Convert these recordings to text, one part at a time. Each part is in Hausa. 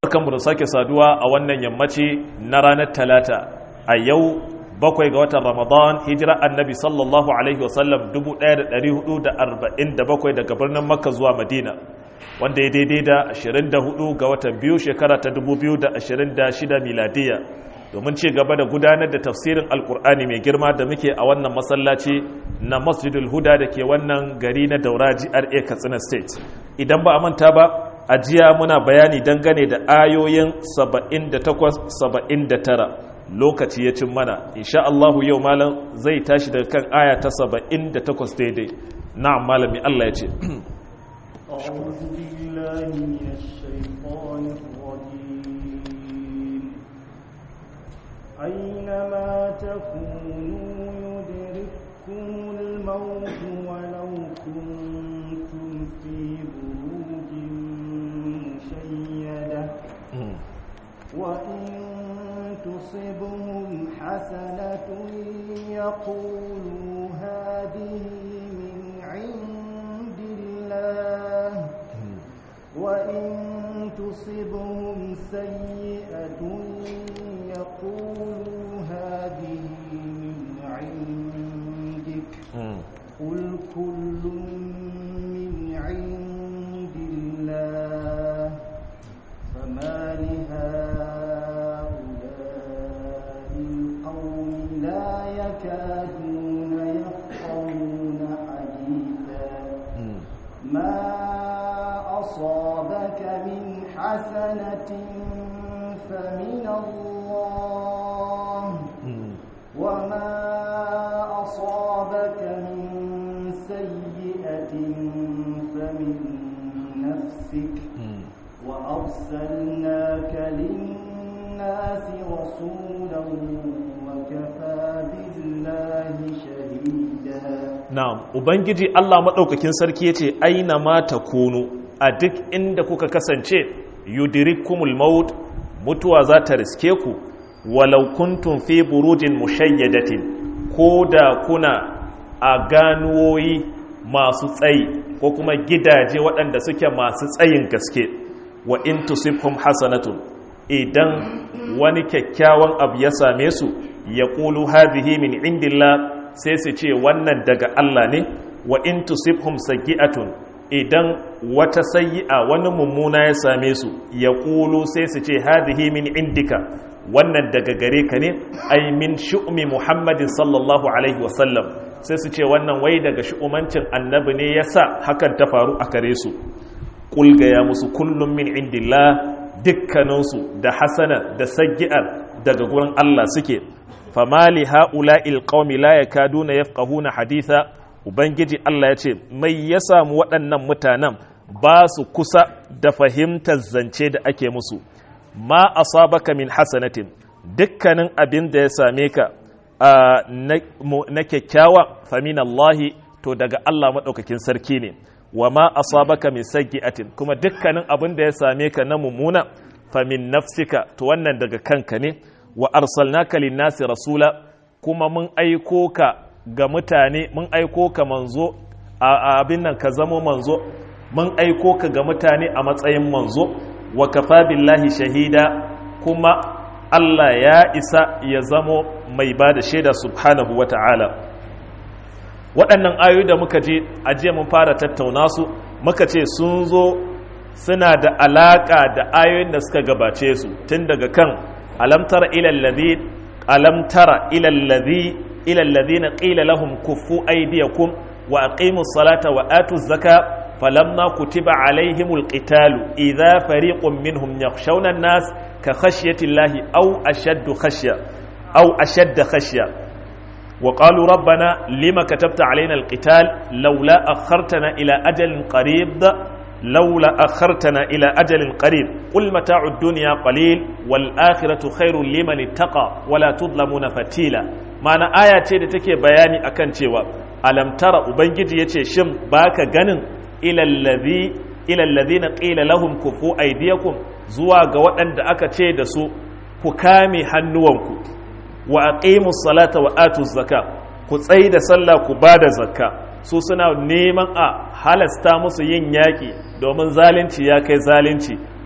Barkanmu da sake saduwa a wannan yammaci na ranar Talata a yau 7 ga watan Ramadan hijira annabi sallallahu alaihi wasallam 1447 daga birnin Makka zuwa Madina wanda ya daidai da 24 ga watan biyu shekara ta 2026 miladiya domin ci gaba da gudanar da tafsirin alkur'ani mai girma da muke a wannan masallaci na Masjidul Huda da ke wannan gari na Daura GRA Katsina State. Idan ba a manta ba a jiya muna bayani dangane da ayoyin 78-79 lokaci ya cin mana insha Allahu yau malam zai tashi daga kan aya ta 78 daidai. Na'am malami Allah ya ce أينما تكونوا يدرككم الموت ولو كنتم في بروج مشيدة وإن تصبهم حسنة يقولوا هذه من عند الله وإن تصبهم سيئة يقولوا هذه من عندك قل كل من عند الله فما لهؤلاء القوم لا يكادون يفقهون حديثا ما أصابك من حسنة فمن الله وما أصابك من سيئة فمن نفسك وأرسلناك للناس رسولا وكفى بالله شهيدا. نعم ubangiji Allah madaukakin sarki yace aina ma takunu a duk inda kuka kasance yudrikumul maut mutuwa za ta riske ku walau kuntum fi burujin mushayyadatin ko da kuna a ganuwoyi masu tsayi ko kuma gidaje waɗanda suke masu tsayin gaske wa in tusibhum hasanatun idan wani kyakkyawan abu ya same su ya ƙulu hadhihi min indillah sai su ce wannan daga Allah ne wa in tusibhum sayyi'atun idan wata sayyi'a wani mummuna ya same su ya ƙulu sai su ce hadhihi min indika wannan daga gare ka ne ai min shu'mi muhammadin sallallahu alaihi wasallam sai su ce wannan wai daga shu'umancin annabi ne yasa hakan ta faru a kare su ƙulga ya musu kullum min indillah dukkaninsu da hasana da sayyi'ar daga gurin Allah suke famali ha'ula'il qaumi la yakaduna yafqahuna haditha ubangiji Allah ya ce mai ya samu waɗannan mutanen ba su kusa da fahimtar zance da ake musu ma asabaka min hasanatin dukkanin abin da ya same ka na kyakkyawa famin Allahi to daga Allah maɗaukakin sarki ne wa ma asabaka min sayyi'atin kuma dukkanin abin da ya same ka na mummuna famin nafsika to wannan daga kanka ne wa arsalnaka lin-nasi rasula kuma mun aiko ka ga mutane mun aiko ka manzo abin nan ka zamo manzo mun aiko ka ga mutane a matsayin manzo wa kafa billahi shahida kuma Allah ya isa ya zamo mai ba da shaida subhanahu wa ta'ala waɗannan ayoyi da muka je ajiye mun fara tattauna su muka ce sun zo suna da alaƙa da ayoyin da suka gabace su tun daga kan alamtara ilallazina qila lahum kuffu aydiyakum wa aqimus salata wa atuz zakata فلما كتب عليهم القتال إذا فريق منهم يخشون الناس كخشية الله أو أشد خشية وقالوا ربنا لما كتبت علينا القتال لولا أخرتنا إلى أجل قريب قل متاع الدنيا قليل والآخرة خير لمن اتقى ولا تظلمون فتيلا معنى آية تكي بياني أكن تيوا ألم ترى أبنجي يتي شم باك غنن ilallazina qila lahum kufu aydiyakum zuwa ga waɗanda aka ce da su ku kame hannuwanku wa aqimus salata wa atuz zaka ku tsayi da sallah ku bada zakka su suna neman a halasta musu yin yaƙi domin zalunci ya kai zalunci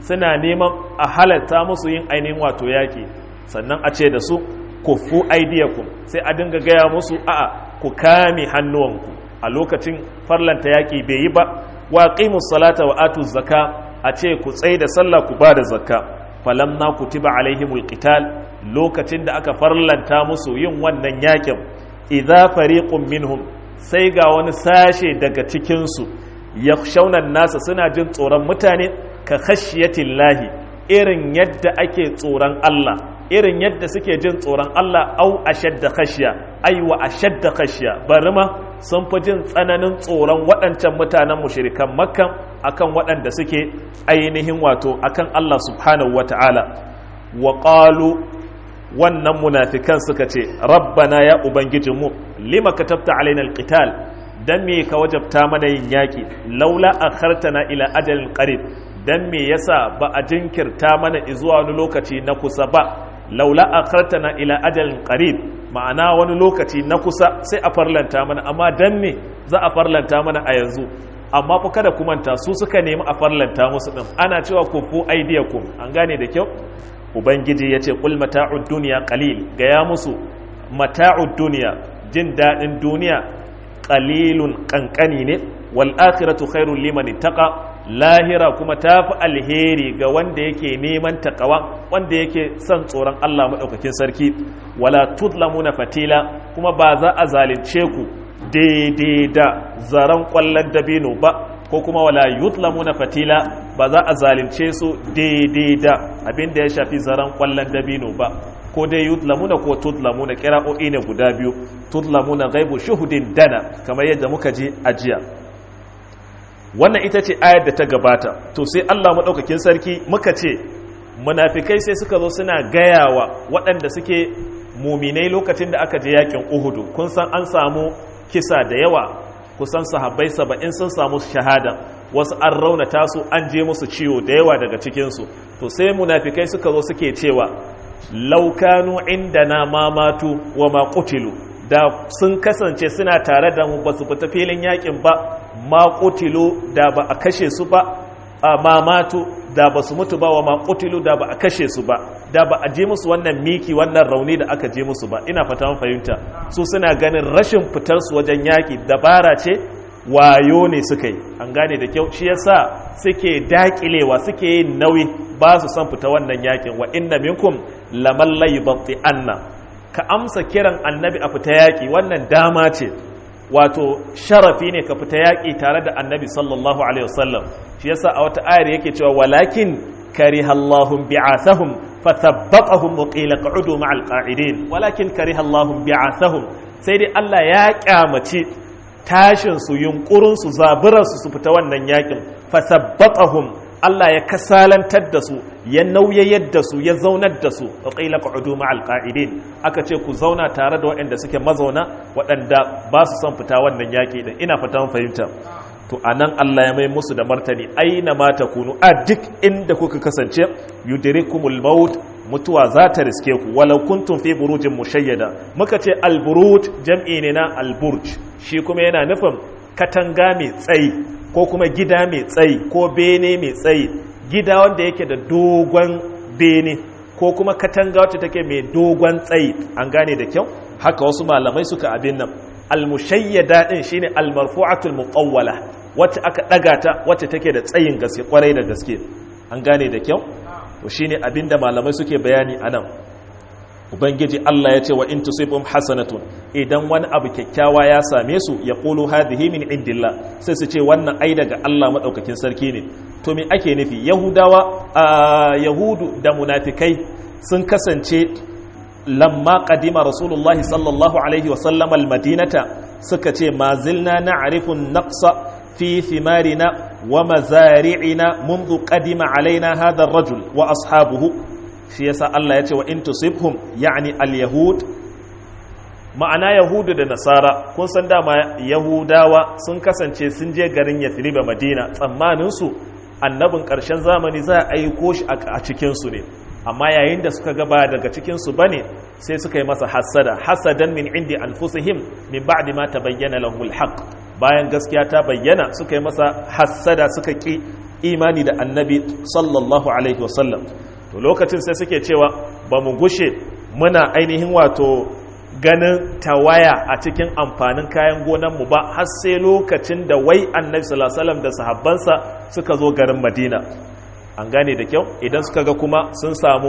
suna neman a halatta musu yin ainihin wato yaƙi, sannan a ce da su kufu aidiyakum, sai a dinga gaya musu a'a ku kame hannuwanku a lokacin farlanta yaƙi bai yi ba, wa qimus salata wa atuz zaka, a ce ku tsaye da sallah ku ba da zakka. falamma kutiba alaihimul qital, lokacin da aka farlanta musu yin wannan yaƙin, idza fariqun minhum, sai ga wani sashe daga cikin su yakhshawna nasa, suna jin tsoron mutane ka khashiyatillahi, irin yadda ake tsoron Allah, irin yadda suke jin tsoron Allah, au ashadda khashya, ai wa ashadda khashya, bari ma sun fi jin tsananin tsoron waɗancan mutanen mushrikan makka akan waɗanda suke ainihin wato akan Allah subhanahu wata'ala. wa qalu, wannan munafikan suka ce rabbana ya ubangijinmu lima katabta alaina alqital, dan me ka wajabta mana yin yaki, laula akhartana ila ajalin qarib, dan me yasa ba a jinkirta mana zuwa wani lokaci na kusa ba, laula akhartana ila ajalin qarib, ma'ana wani lokaci na kusa sai a farlanta mana, amma dan me za a farlanta mana a yanzu? Amma fa kada ku manta su suka nemi a farlanta musu din, ana cewa kufu aidiyakum, an gane da kyau. Ubangiji ya ce qul mata'ud dunya qalil, gaya musu mata'ud dunya, jin dadin duniya, qalilun kankani ne, wal akhiratu khairul liman ittaqa, lahira kuma tafi alheri ga wanda yake neman takawa, wanda yake son tsoron Allah madaukakin sarki. Wala tudlamuna fatila, kuma ba za a zalunce ku daidai da zaran kwallon dabino ba, ko kuma wala yudlamuna fatila, ba za a zalunce su daidai da abin da ya shafi zaran kwallon dabino ba, ko dai yudlamuna ko tudlamuna, kira'o'i ne guda biyu. Tudlamuna ghaibu shuhudin dana, kamar yadda muka ji a jiya. Wannan ita ce ayar da ta gabata. To sai Allah madaukakin sarki muka ce munafikai sai suka zo suna gayawa waɗanda suke muminai lokacin da aka je yakin Uhudu. Kun san an samu kisa da yawa, kusan sahabbai 70 sun samu shahada, wasu an raunata su, an je musu ciwo da yawa daga cikinsu. To sai munafikai suka zo suke cewa laukanu indana ma matu wa ma qutilu, da sun kasance suna tare da mu ba su fita filin yakin ba, ma qutilu da ba a kashe su ba, ma matu da ba su mutu ba, wa ma qutilu da ba a kashe su ba, da ba a je musu wannan miki, wannan rauni da aka je musu ba. Ina fata mun fahimta. Su suna ganin rashin fitar su wajen yaki dabara ce, wayo ne suka yi, an gane da kyau. Shi yasa suke dakilewa, suke yin nauyi, ba su san fita wannan yakin. Wa inna minkum laman la yubti anna, ka amsa kiran annabi a fita yaki, wannan dama ce, wato sharafi ne ka fita yaki tare da annabi sallallahu alaihi wasallam. Shi yasa a wata ayar yake cewa walakin karihallahum bi'athahum fathabbaqahum wa qila qa'udu ma'al qa'idin, walakin karihallahum bi'athahum, sai dai Allah ya kyamace tashin su, yunkurin su, zaburar su fita wannan yakin. Fathabbaqahum, Allah ya kasalantar da su, ya nauyayar da su, ya zaunar da su. wa qila qa'udu ma'al qa'idin, aka ce ku zauna tare da waɗanda suke mazauna, waɗanda ba su son fita wannan yaki din. Ina fata mun fahimta. To anan Allah ya mai musu da martani, aina ma takunu, a duk inda kuka kasance, yudrikumul maut, mutuwa za ta riske ku, walau kuntum fi burujin mushayyada. Muka ce alburuj jam'i ne na alburj, shi kuma yana nufin katanga mai tsayi, ko kuma gida mai tsayi, ko bene mai tsayi, gida wanda yake da dogon bene, ko kuma katanga wacce take mai dogon tsayi. An gane da kyau. Haka wasu malamai suka abin nan. Al-mushayyada din shine al-marfu'atul muqawwala, wacce aka daga ta, wacce take da tsayin gaske, kwarai da gaske. An gane da kyau. To shine abinda malamai suke bayani anan. Ubangiji Allah ya ce wa in tusibum hasanatun, idan wani abu kyakkyawa ya same su, yaqulu hadhihi min indillah, sai su ce wannan ai daga Allah madaukakin sarki ne. To me ake nufi? Yahudu da munafikai sun kasance lamma qadima rasulullahi sallallahu alaihi wa sallam almadinata, suka ce ma zilna na'rifu an-naqsa fi thimarina wa mazari'ina منذ قدم علينا هذا الرجل واصحابه. shi yasa Allah ya ce wa in tusibhum, yani al-yahud, ma'ana yahudu da nasara. Kun san dama yahudawa sun kasance sun je garin Yathriba, Madina, tsammanin su annabin ƙarshen zamani za a aiko shi a cikin su ne, amma yayin da suka gaba daga cikin su bane, sai suka yi masa hasadan min indi anfusihim min ba'di ma tabayyana lahumul haqq. Bayan gaskiya ta bayyana, suka yi masa hassada, suka ki imani da annabi sallallahu alaihi wasallam. To lokacin sai suke cewa ba mu gushe muna ainihin wato ganin tawaya a cikin amfanin kayan gonanmu ba har sai lokacin da wai annabi sallallahu alaihi wasallam da sahabbansa suka zo garin Madina. An gane da kyau, idan suka ga kuma sun samu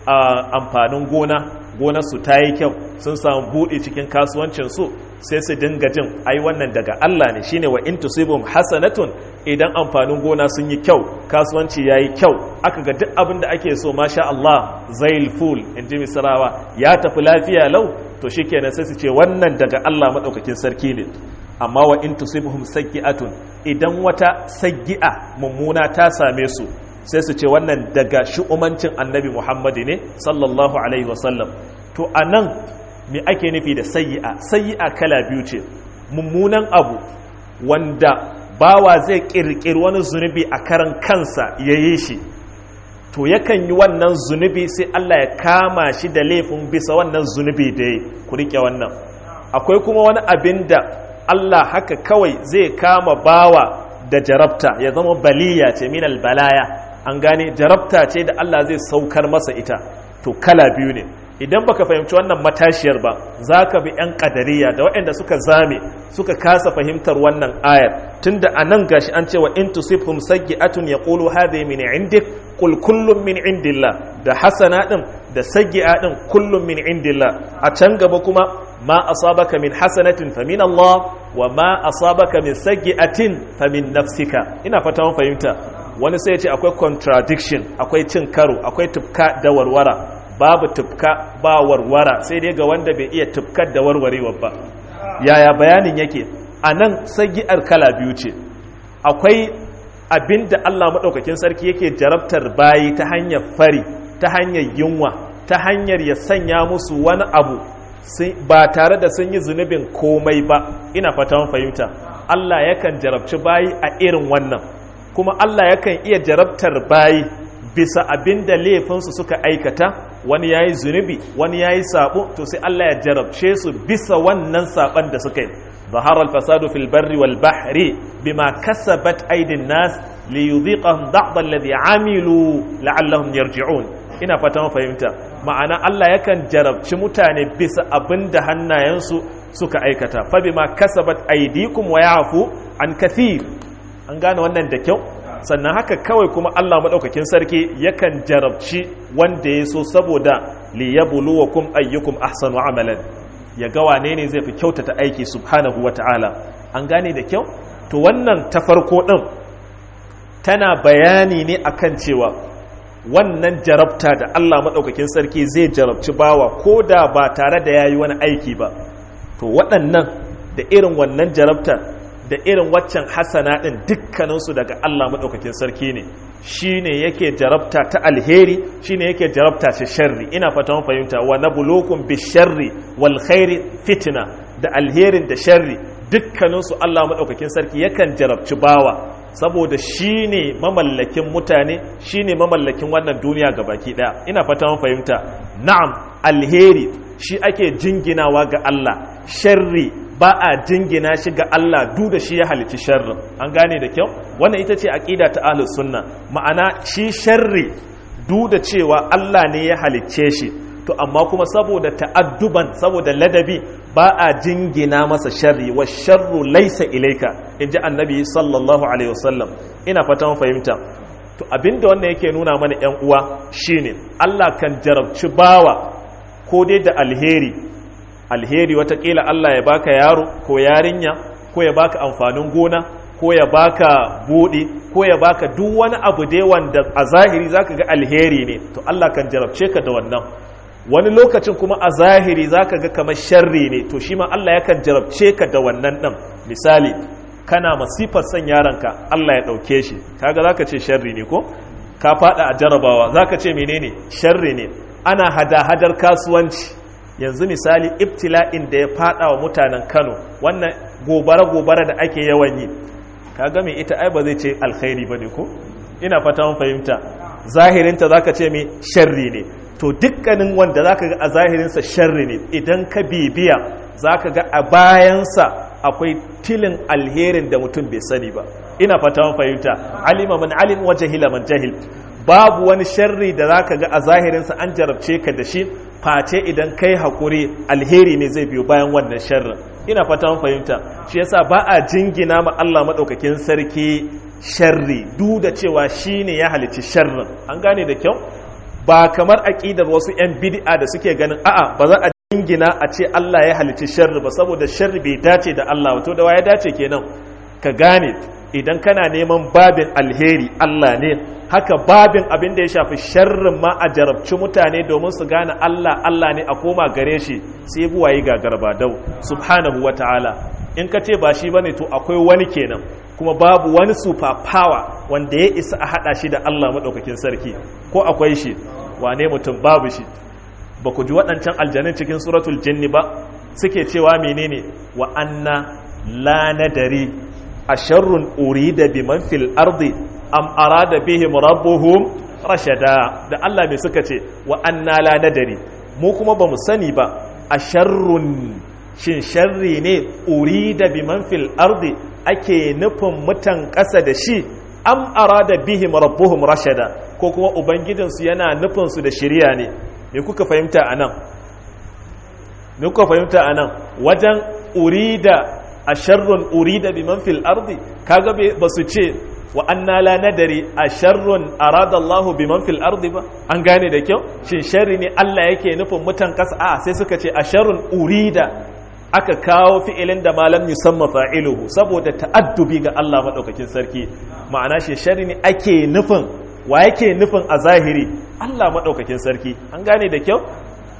amfanin gonarsu ta yi kyau, sun samu buɗe cikin kasuwancinsu, sai su dinga jin ai wannan daga Allah ne, shine wa in tusibum hasanatun, idan amfanin gona sun yi kyau, kasuwanci yayi kyau, aka ga duk abin da ake so masha Allah zail ful inji Misrawa ya tafi lafiya lau, to shikenan sai su ce wannan daga Allah madaukakin sarki ne. Amma wa in tusibhum sayyi'atun, idan wata sayyi'a mummuna ta same su, sai su ce wannan daga shu'umancin annabi Muhammadu ne sallallahu alaihi wasallam. To anan me ake nufi da sayyi'a kala biyu ce, mummunan abu wanda bawa zai kirkiri wani zunubi a karan kansa yayi shi, to yakan yi wannan zunubi sai Allah ya kama shi da laifin bisa wannan zunubi da ya ku rike wannan. Akwai kuma wani abin da Allah haka kawai zai kama bawa da jarabta, ya zama baliya ce minal balaya, an gane jarabta ce da Allah zai saukar masa ita. To kala biyu ne, idan baka fahimci wannan matashiyar ba, za ka bi 'yan ƙadariya da waɗanda suka zame suka kasa fahimtar wannan ayar, tunda a nan gashi an cewa in tusifhum sayyi'atun yaqulu hadhihi min indik qul kullun min indillah, da hasana din da sayyi'a din kullun min indillah. A can gaba kuma ma asabaka min hasanatin fa min Allah wa ma asabaka min sayyi'atin fa min nafsika. Ina fata mun fahimta. Wani sai ya ce akwai contradiction, akwai cin karo, akwai tufka da warwara. Babu tufka ba warwara, sai dai ga wanda bai iya tufkar da warwarewa ba. Yaya bayanin yake? A nan sayyi'ar kala biyu ce. Akwai abin da Allah maɗaukakin sarki yake jarabtar bayi ta hanyar fari, ta hanyar yunwa, ta hanyar ya sanya musu wani abu ba tare da sun yi zunubin komai ba. Ina fatan fahimta. Allah yakan jarabci bayi a irin wannan, kuma Allah yakan iya jarabtar bayi bisa abin da laifinsu suka aikata, wani ya yi zunubi, wani ya yi sabo, to sai Allah ya jarabce su bisa wannan saban da suka yi. ظهر الفساد في البر والبحر بما كسبت أيدي الناس ليذيقهم بعض الذي عملوا لعلهم يرجعون. ina fata mu fahimta, ma'ana Allah yakan jarabci mutane bisa abin da hannayensu suka aikata. Fa bima kasabat aydikum wa ya'fu an kathir. An gane wannan da kyau. Sannan haka kawai kuma Allah madaukakin sarki yakan jarabci wanda ya so saboda liyabluwakum ayyukum ahsanu amalan, ya ga wane ne zai fi kyautata aiki subhanahu wata'ala. An gane da kyau. To wannan ta farko din tana bayani ne akan cewa wannan jarabta da Allah maɗaukakin sarki zai jarabci bawa ko da ba tare da ya yi wani aiki ba, to waɗannan da irin wannan jarabta da irin waccan hasana ɗin dukkaninsu daga Allah maɗaukakin sarki ne. Shi ne yake jarabta ta alheri, shi ne yake jarabta ta sharri. Ina fata mun fahimta. Wa nabluukum bisharri wal khairi fitna, da alherin da sharri dukkaninsu Allah maɗaukakin sarki yakan jarabci bawa, saboda shi ne mamallakin mutane, shi ne mamallakin wannan duniya gabaki ɗaya. Ina fata mun fahimta. Na'am, alheri shi ake jinginawa ga Allah, sharri ba a jingina shi ga Allah duk da shi ya halicci sharrin. An gane da kyau. Wannan ita ce aqida ta ahlus sunna, ma'ana shi sharri duk da cewa Allah ne ya halicce shi, to amma kuma saboda ta'adduban, saboda ladabi, ba a jingina masa sharri. Wa sharru laysa ilayka, inji annabi sallallahu alaihi wasallam. Ina fatan fahimta. To abinda wannan yake nuna mana ƴan uwa shine Allah kan jarabci bawa ko dai da alheri watakila Allah ya baka yaro ko yarinya, ko ya baka amfanin gona, ko ya baka buɗi, ko ya baka duk wani abu dai wanda a zahiri zaka ga alheri ne, to Allah kan jarabce ka da wannan. Wani lokacin kuma a zahiri zaka ga kamar sharri ne, to shi ma Allah yakan jarabce ka da wannan ɗin. Misali, kana masifar son yaronka Allah ya ɗauke shi, kaga zaka ce sharri ne ko? Ka faɗa a jarabawa zaka ce menene? Sharri ne. Ana hada-hadar kasuwanci, yanzu misali ibtila'in da ya fada wa mutanen Kano, wannan gobara da ake yawan yi, kaga me ita ai ba zai ce alkhairi bane ko? Ina fata mun fahimta. Zahirinta zaka ce me sharri ne. To dukkanin wanda zaka ga a zahirinsa sharri ne, idan ka bibiya zaka ga a bayansa akwai tilin alherin da mutum bai sani ba. ina fata mun fahimta alima man alim wa jahila man jahil babu wani sharri da zaka ga a zahirinsa an jarabce ka da shi face idan kai hakuri alheri ne zai biyo bayan wannan sharrin ina fata mun fahimta shi yasa ba a jingina ma Allah madaukakin sarki sharri duk da cewa shine ya halicci sharrin an gane da kyau ba kamar aqidar wasu yan bid'a da suke ganin a'a ba za a jingina a ce Allah ya halicci sharri ba saboda sharri bai dace da Allah wato da ya dace kenan ka gane idan kana neman babin alheri Allah ne haka babin abin da ya shafi sharrin ma a jarabci mutane domin su gane Allah ne a koma gare shi sai buwaye ga garbadau subhanahu wataala in ka ce ba shi bane to akwai wani kenan kuma babu wani super power wanda ya isa a hada shi da Allah madaukakin sarki ko akwai shi wane mutum babu shi ba ku ji waɗancan aljanin cikin suratul jinni ba suke cewa menene wa anna la nadari asharrun urida biman fil ardi am arada bihim rabbuhum rashada da Allah mai suka ce wa anna la nadari mu kuma bamu sani ba asharrun shin sharri ne urida biman fil ardi ake nufin mutan ƙasa da shi am arada bihim rabbuhum rashada ko kuma ubangijinsu yana nufin su da shiriya ne me kuka fahimta anan wajen urida asharrun urida biman fil ardi kaga ba su ce wa anna la nadari asharrun arada Allah biman fil ardi ba an gane da kyau shin sharri ne Allah yake nufin mutan kasa a sai suka ce asharrun urida aka kawo fi'ilin da malam yusamma fa'iluhu saboda ta'addubi ga Allah madaukakin sarki ma'ana shi sharri ne ake nufin wa yake nufin a zahiri Allah madaukakin sarki an gane da kyau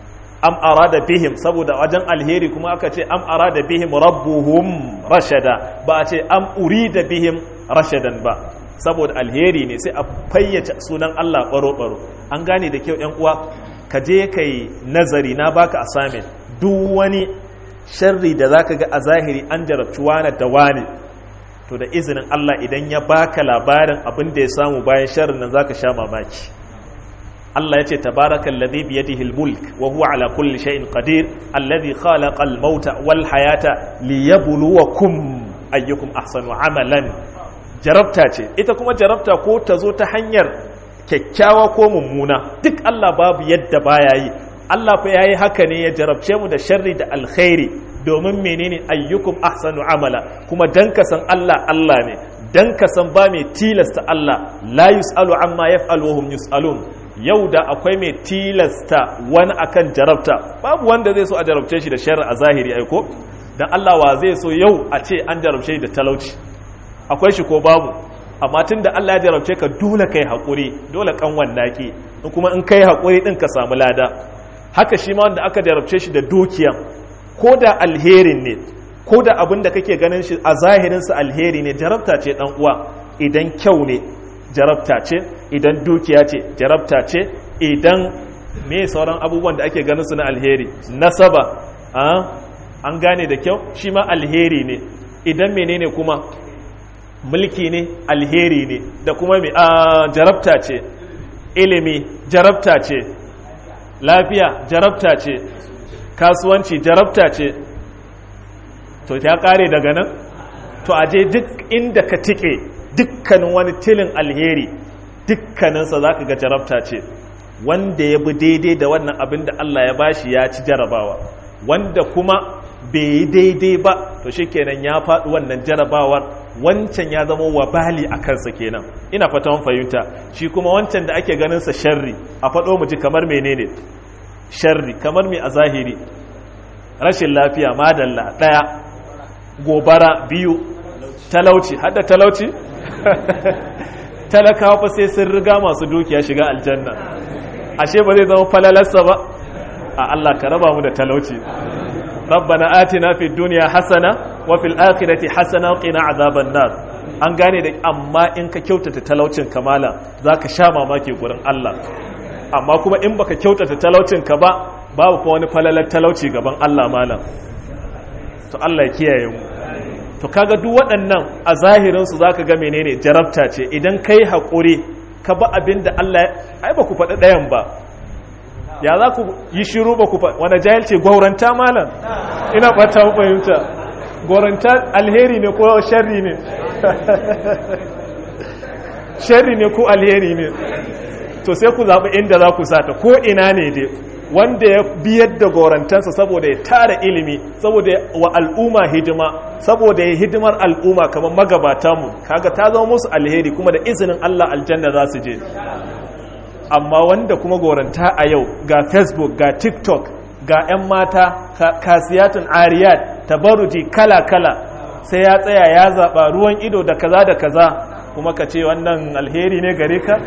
am arada bihim saboda wajen alheri kuma aka ce am arada bihim rabbuhum rashada ba a ce am urida bihim rashadan ba saboda alheri ne sai a fayyace sunan Allah baro-baro an gane da kyau yan uwa ka je kai nazari na baka assignment duk wani sharri da zaka ga a zahiri an jarabci wani da wani to da izinin Allah idan ya baka labarin abin da ya samu bayan sharrin nan zaka sha mamaki Allah ya ce tabarakal ladhi bi yadihi al-mulk wa huwa ala kulli shay'in qadir alladhi khalaqa al-mauta wal hayata liyabluwakum ayyukum ahsanu amalan jarabta ce ita kuma jarabta ko ta zo ta hanyar kyakkyawa ko mummuna duk Allah babu yadda baya yi Allah fa yayi haka ne ya jarabce mu da sharri da alkhairi domin menene ayyukum ahsanu amala kuma dan ka san Allah Allah ne dan ka san ba mai tilasta Allah la yusalu amma yaf'alu wa hum yusalun yau da akwai mai tilasta wani akan jarabta babu wanda zai so a jarabce shi da sharri a zahiri aiko dan Allah wa zai so yau a ce an jarabce shi da talauci akwai shi ko babu amma tunda Allah ya jarabce ka dole kai hakuri dole kanwan naki kuma in kai hakuri din ka samu lada haka shi ma wanda aka jarabce shi da dukiya ko da alherin ne ko da abin da kake ganin shi a zahirinsa alheri ne jarabta ce dan uwa idan kyau ne jarabta ce idan dukiya ce jarabta ce idan me sauran abubuwan da ake ganin su na alheri nasaba an gane da kyau shi ma alheri ne idan menene kuma mulki ne alheri ne da kuma me jarabta ce ilimi jarabta ce lafiya jarabta ce kasuwanci jarabta ce to ta kare daga nan to aje duk inda ka tike dukkanin wani tilin alheri dukkaninsa za ka ga jarabta ce wanda ya bi daidai da wannan abin da Allah ya bashi ya ci jarabawa wanda kuma bai yi daidai ba to shi kenan ya faɗi wannan jarabawar wancan ya zama wabali a kansa kenan ina fata mun fahimta shi kuma wancan da ake ganinsa sharri a faɗo mu ji kamar menene sharri kamar mai a zahiri rashin lafiya madalla ɗaya gobara biyu talauci hadda talauci talakawa fa sai sun riga masu dukiya shiga aljanna ashe ba zai zama falalarsa ba a Allah ka raba mu da talauci rabbana atina fid dunya hasana wa fil akhirati hasana wa qina azaban nar an gane da amma in ka kyautata talaucin kamala zaka sha mamaki gurin Allah amma kuma in baka kyautata talaucin ka ba babu fa wani falalar talauci gaban Allah malam to Allah ya kiyaye mu to kaga duk waɗannan a zahirin su zaka ga menene jarabta ce idan kai hakuri ka ba abinda Allah ai ba ku faɗi ɗayan ba ya za ku yi shiru ba ku faɗi wani jahilci gwauranta malam ina fata mu fahimta gwauranta alheri ne ko sharri ne sharri ne ko alheri ne to sai ku zaɓi inda za ku sata ko ina ne dai wanda ya biyar da gorantansa saboda ya tara ilimi saboda wa al'umma hidima saboda ya hidimar al'umma kamar magabatanmu kaga ta zama musu alheri kuma da izinin Allah aljanna za su je amma wanda kuma goranta a yau ga Facebook ga TikTok ga 'yan mata kasiyatun ariyat tabaruji kala-kala sai ya tsaya ya zaɓa ruwan ido da kaza da kaza kuma ka ce wannan alheri ne gare ka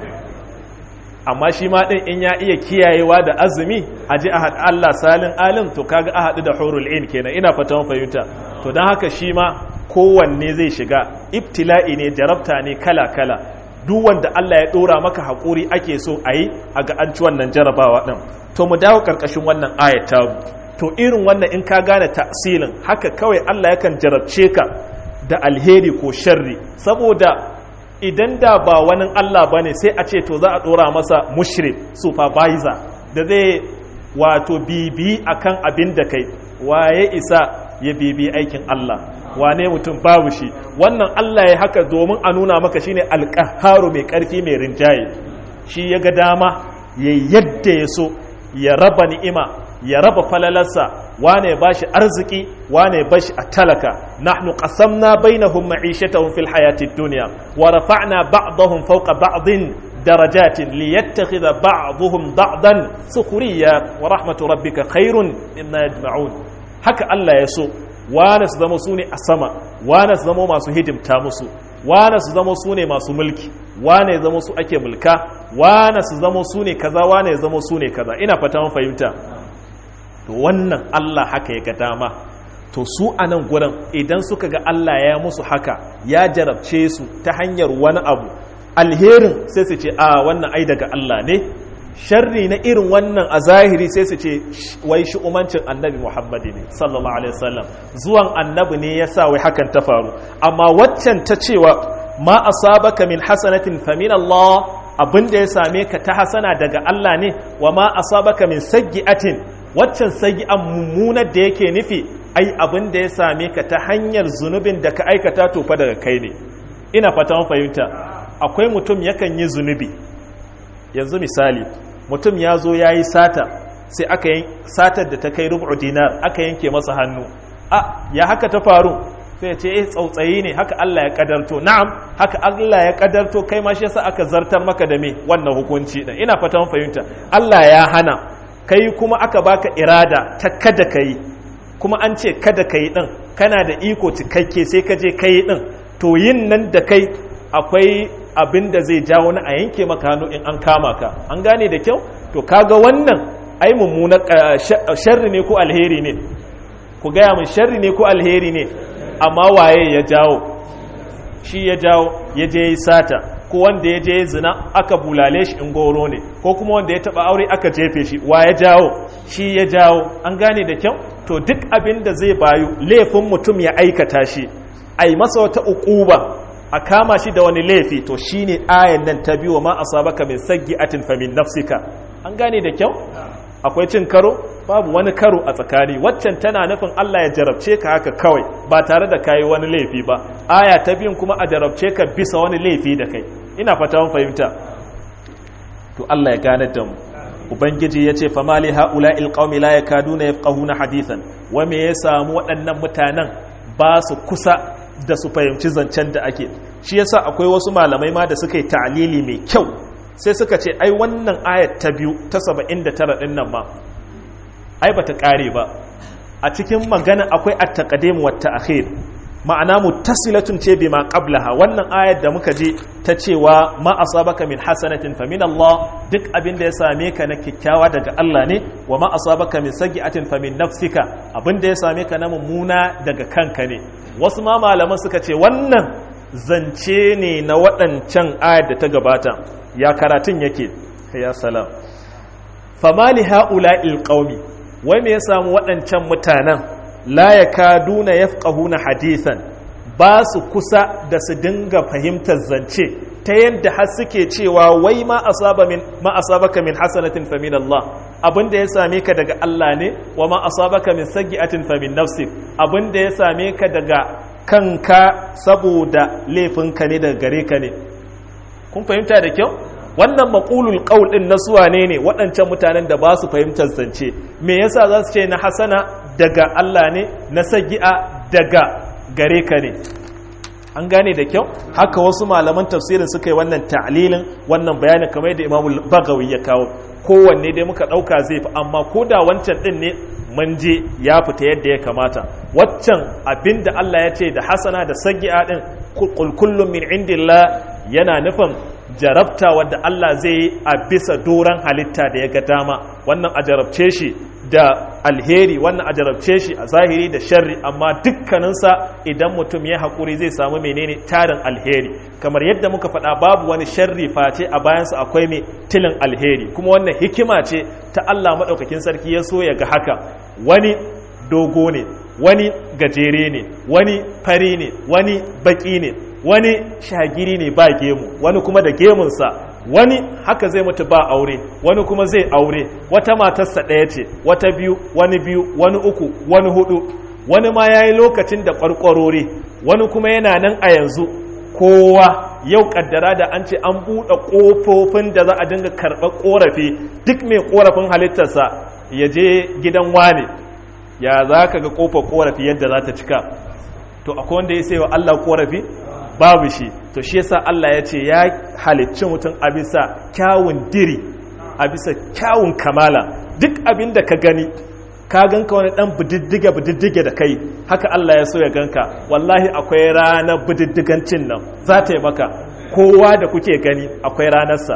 amma shi ma ɗin in ya iya kiyayewa da azumi a ji a haɗu Allah salin alim to kaga a haɗu da hurul in kenan ina fata fahimta to don haka shi ma kowanne zai shiga ibtila'i ne jarabta ne kala-kala duk wanda Allah ya ɗora maka haƙuri ake so a yi a ga an ci wannan jarabawa ɗin to mu dawo ƙarƙashin wannan ayata to irin wannan in ka gane tasirin haka kawai Allah yakan jarabce ka da alheri ko sharri saboda idan da ba wani Allah bane sai a ce to za a dora masa mushrik supervisor da zai wato bibi akan abin da kai waye isa ya bibi aikin Allah wane mutum babu shi wannan Allah ya haka domin a nuna maka shine alqahharu mai karfi mai rinjaye shi ya ga dama ya yadda ya so ya raba ni'ima ya raba falalarsa wane ya bashi arziki wane ya bashi a talaka nahnu qasamna bainahum ma'ishatahum fil hayatid dunya wa rafa'na ba'dahum fawqa ba'din darajatin liyattakhidha ba'dhum ba'dan sukhriya wa rahmatu rabbika khairun mimma yajma'un haka Allah ya so wane su zama sune a sama wane su zama masu hidimta musu wane su zama sune masu mulki wane zama su ake mulka wane su zama sune kaza wane zama sune kaza ina fata mun fahimta to wannan Allah haka ya ga dama to su a nan gurin idan suka ga Allah ya musu haka ya jarabce su ta hanyar wani abu alherin sai su ce a wannan ai daga Allah ne sharri na irin wannan a zahiri sai su ce wai shi umancin annabi Muhammad ne sallallahu alaihi wasallam zuwan annabi ne yasa wai hakan ta faru amma waccan ta cewa ma asabaka min hasanatin fa min Allah abinda ya same ka ta hasana daga Allah ne wa ma asabaka min sayyi'atin waccan sayyi'an mummunar da yake nufi ai abin da ya same ka ta hanyar zunubin da ka aikata to fa daga kai ne ina fata mun fahimta akwai mutum yakan yi zunubi yanzu misali mutum ya zo ya yi sata sai aka yi satar da ta kai rubu dinar aka yanke masa hannu ya haka ta faru sai ya ce tsautsayi ne haka Allah ya kadarto na'am haka Allah ya kadarto kai ma shi yasa aka zartar maka da me wannan hukunci din ina fata mun fahimta Allah ya hana kai kuma aka baka irada ta kada kai kuma an ce kada kai din kana da iko cikakke sai ka je kai din to yin nan da kai akwai abin da zai jawo na a yanke maka hannu in an kama ka an gane da kyau to kaga wannan ai mummuna sharri ne ko alheri ne ku gaya min sharri ne ko alheri ne amma waye ya jawo shi ya jawo ya je yi sata ko wanda ya je zina aka bulale shi in goro ne ko kuma wanda ya taba aure aka jefe shi wa ya jawo shi ya jawo an gane da kyau to duk abin da zai bayu laifin mutum ya aikata shi ai masa wata uquba a kama shi da wani laifi to shine ayan nan ta biyo ma asabaka min sayyi'atin fa min nafsika an gane da kyau akwai cin karo babu wani karo a tsakani waccan tana nufin Allah ya jarabce ka haka kawai ba tare da kayi wani laifi ba aya ta biyun kuma a jarabce ka bisa wani laifi da kai ina fata mun fahimta to Allah ya gane da mu ubangiji yace fa mali haula'il qaumi la yakaduna yafqahuna hadithan wa me ya samu waɗannan mutanen ba su kusa da su fahimci zancen da ake shi yasa akwai wasu malamai ma da suka yi ta'lili mai kyau sai suka ce ai wannan ayat ta biyu ta 79 din nan ma ai bata kare ba a cikin magana akwai at-taqdim wa at-ta'khir ma'ana muttasilatun ce bima qablaha wannan ayat da muka ji ta cewa ma asabaka min hasanatin fa min Allah duk abin da ya same ka na kikkiawa daga Allah ne wa ma asabaka min sayyi'atin fa min nafsika abin da ya same ka na mummuna daga kanka ne wasu ma malaman suka ce wannan zance ne na waɗancan ayat da ta gabata ya karatun yake ya salam famali ha'ula'il qaumi wai me ya samu waɗancan mutanen la yakaduna yafqahuna hadithan ba su kusa da su dinga fahimtar zance ta yadda har suke cewa wai ma asabaka min hasanatin fa min Allah abinda ya same ka daga Allah ne wa ma asabaka min sayyi'atin fa min nafsik abinda ya same ka daga kanka saboda laifinka ne daga gare ka ne. Kun fahimta da kyau? Wannan maqulul qaul din na suwa ne waɗancan mutanen da ba su fahimtar zance. Me yasa za su ce na hasana daga Allah ne, na sagi'a daga gare ka ne? An gane da kyau? Haka wasu malaman tafsirin suka yi wannan ta'lilin, wannan bayanin kamar yadda Imam Bagawi ya kawo. Kowanne dai muka ɗauka zai fi, amma ko da wancan ɗin ne mun je ya fita yadda ya kamata. Waccan abinda Allah ya ce da hasana da sagi'a ɗin kullum min indillah yana nufin jarabta wadda Allah zai yi a bisa doron halitta da ya ga dama. Wannan a jarabce shi da alheri, wannan a jarabce shi a zahiri da sharri, amma dukkaninsa idan mutum ya haƙuri zai samu menene tarin alheri. Kamar yadda muka faɗa, babu wani sharri face a bayansa akwai mai tilin alheri, kuma wannan hikima ce ta Allah maɗaukakin sarki ya so ya ga haka. Wani dogo ne, wani gajere ne, wani fari ne, wani baƙi ne, wani shagiri ne ba gemu, wani kuma da gemunsa, wani haka zai mutu ba aure, wani kuma zai aure, wata matarsa ɗaya ce, wata biyu, wani uku, wani hudu, wani ma ya yi lokacin da ƙwarƙwarori, wani kuma yana nan a yanzu. Kowa yau ƙaddara da an ce an buɗe ƙofofin da za a dinga karɓar ƙorafi, duk mai ƙorafin halittarsa ya je gidan wane, ya za ka ga ƙofar ƙorafi yadda za ta cika. To akwai wanda ya sai wa Allah ƙorafi? Babu shi. To shi yasa Allah ya ce ya halicci mutum a bisa kyawun diri, a bisa kyawun kamala. Duk abin da ka gani, ka ganka wani dan bididdige da kai, haka Allah ya so ya ganka. Wallahi akwai ranar bididdigancin nan za ta yi maka. Kowa da kuke gani akwai ranarsa.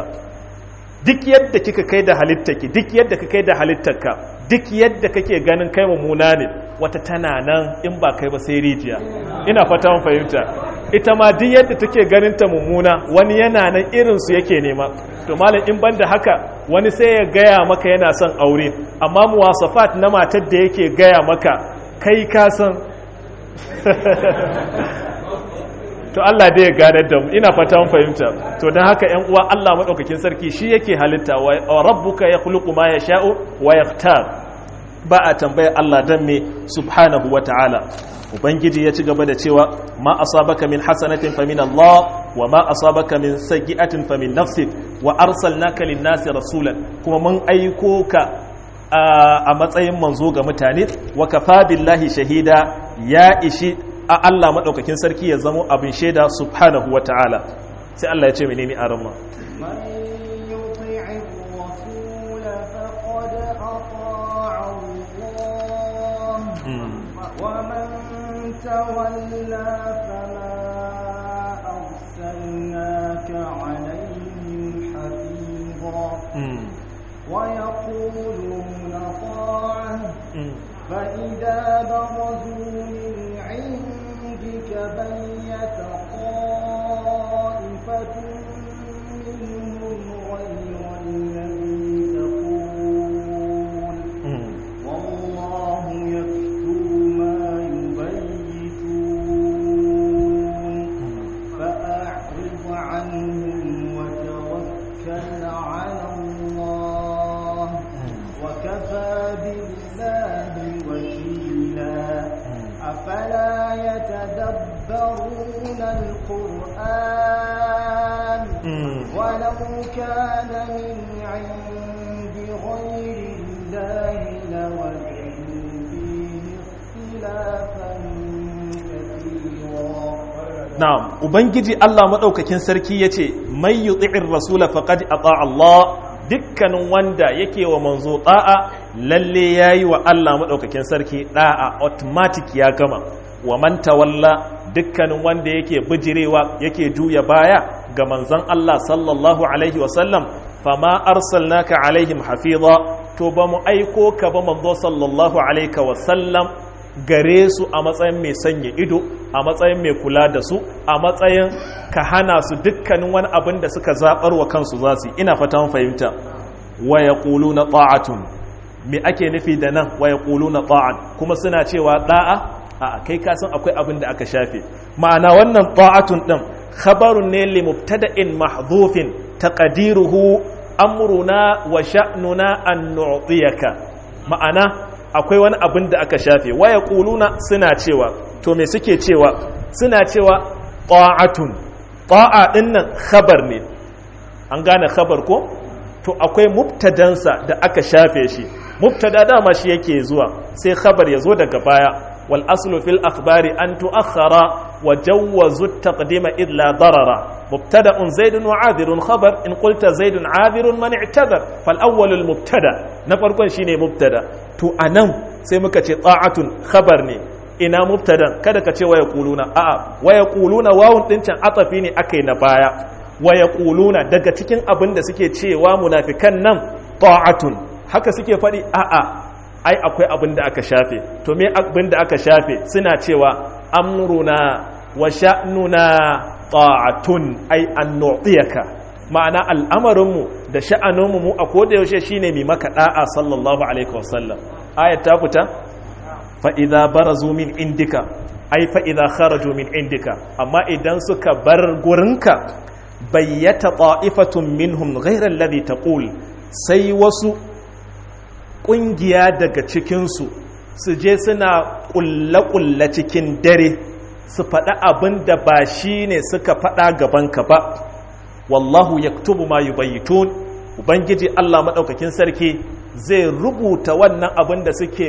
Duk yadda kika kai da halittarki, duk yadda ka kai da halittarka, duk yadda kake ganin kai mummuna ne, wata tana nan in ba kai ba sai rijiya. Ina fata mun fahimta. Ita ma duk yadda take ganin ta mummuna, wani yana nan irin su yake nema. To malam in banda haka, wani sai ya gaya maka yana son aure, amma muwasafat na matar da yake gaya maka kai ka san. To Allah dai ya gadar da mu, ina fata mun fahimta. To dan haka ƴan uwa, Allah madaukakin sarki shi yake halitta, wa rabbuka yakhluqu ma yasha'u wa yakhtar. Ba a tambaya Allah dan me subhanahu wa ta'ala. Ubangiji ya ci gaba da cewa ma asabaka min hasanatin fa min Allah wa ma asabaka min sayyi'atin fa min nafsik wa arsalnaka lin-nasi rasulan, kuma mun aiko ka a matsayin manzo ga mutane, wa kafa billahi shahida, ya ishi a Allah madaukakin sarki ya zamo abin shaida subhanahu wa ta'ala. Sai Allah ya ce menene a ramma? تولى فما أرسلناك عليهم حفيظا ويقولون طاعة فإذا برزوا من عندك بيت طائفة منهم غير الذي تقول والله يكتب ما عنهم وتوكل على الله وكفى بالله وكيلا أفلا يتدبرون القرآن ولو كان من عند غير الله لوجدوا فيه اختلافا كثيرا. Na'am, Ubangiji Allah maɗaukakin sarki ya ce, Mai yi tsi'in Rasula faƙad a Allah, dukkanin wanda yake wa manzo ɗa'a, lalle ya yi wa Allah maɗaukakin sarki ɗa'a, automatic ya gama, wa man tawalla dukkanin wanda yake bijirewa yake juya baya ga manzon Allah sallallahu Alaihi wasallam, fama arsalnaka alaihim hafiza, to ba mu aiko ka ba manzo sallallahu Alaihi wasallam gare su a matsayin mai sanya ido, a matsayin mai kula da su, a matsayin ka hana su dukkanin wani abin da suka zaɓar wa kansu za su. Ina fata mun fahimta. Wa yaquluna ta'atun, me ake nufi da nan wa yaquluna ta'an? Kuma suna cewa da'a? A kai ka san akwai abin da aka shafe. Ma'ana wannan ta'atun din khabarun ne li mubtada'in mahdhufin taqdiruhu amruna wa sha'nuna an nu'tiyaka. Ma'ana akwai wani abin da aka shafe. Waya kuluna suna cewa, to me suke cewa? suna cewa ta'atun ta'a din nan khabar ne an gane khabar ko to akwai mubtadansa da aka shafe shi mubtada dama shi yake zuwa sai khabar ya zo daga baya wal aslu fil akhbari an tu'akhkhara wa jawwazu at-taqdima id la darara mubtada'un zaidun wa 'adirun khabar in qulta zaidun 'adirun man i'tadar fal awwal al mubtada na farkon shine mubtada to anan sai muka ce ta'atun khabar ne ina mubtadan kada ka ce waya quluna a'a waya quluna wawun din can atafi ne akai na baya waya quluna daga cikin abin da suke cewa munafikan nan ta'atun haka suke faɗi a'a ai akwai abin da aka shafe to me abin da aka shafe suna cewa amruna wa sha'nuna ta'atun ai an nu'tiyaka ma'ana al'amarinmu da sha'aninmu mu a koda yaushe shine mi maka da'a sallallahu alaihi wasallam ayat ta fita fa idza barazu min indika ai fa idza kharaju min indika amma idan suka bar gurinka bayyata ta'ifatun minhum ghayra alladhi taqul sai wasu kungiya daga cikin su je suna kulle cikin dare su faɗa abin da ba shi ne suka faɗa gabanka ba wallahu yaktubu ma yubayyitun ubangiji Allah madaukakin sarki zai rubuta wannan abin da suke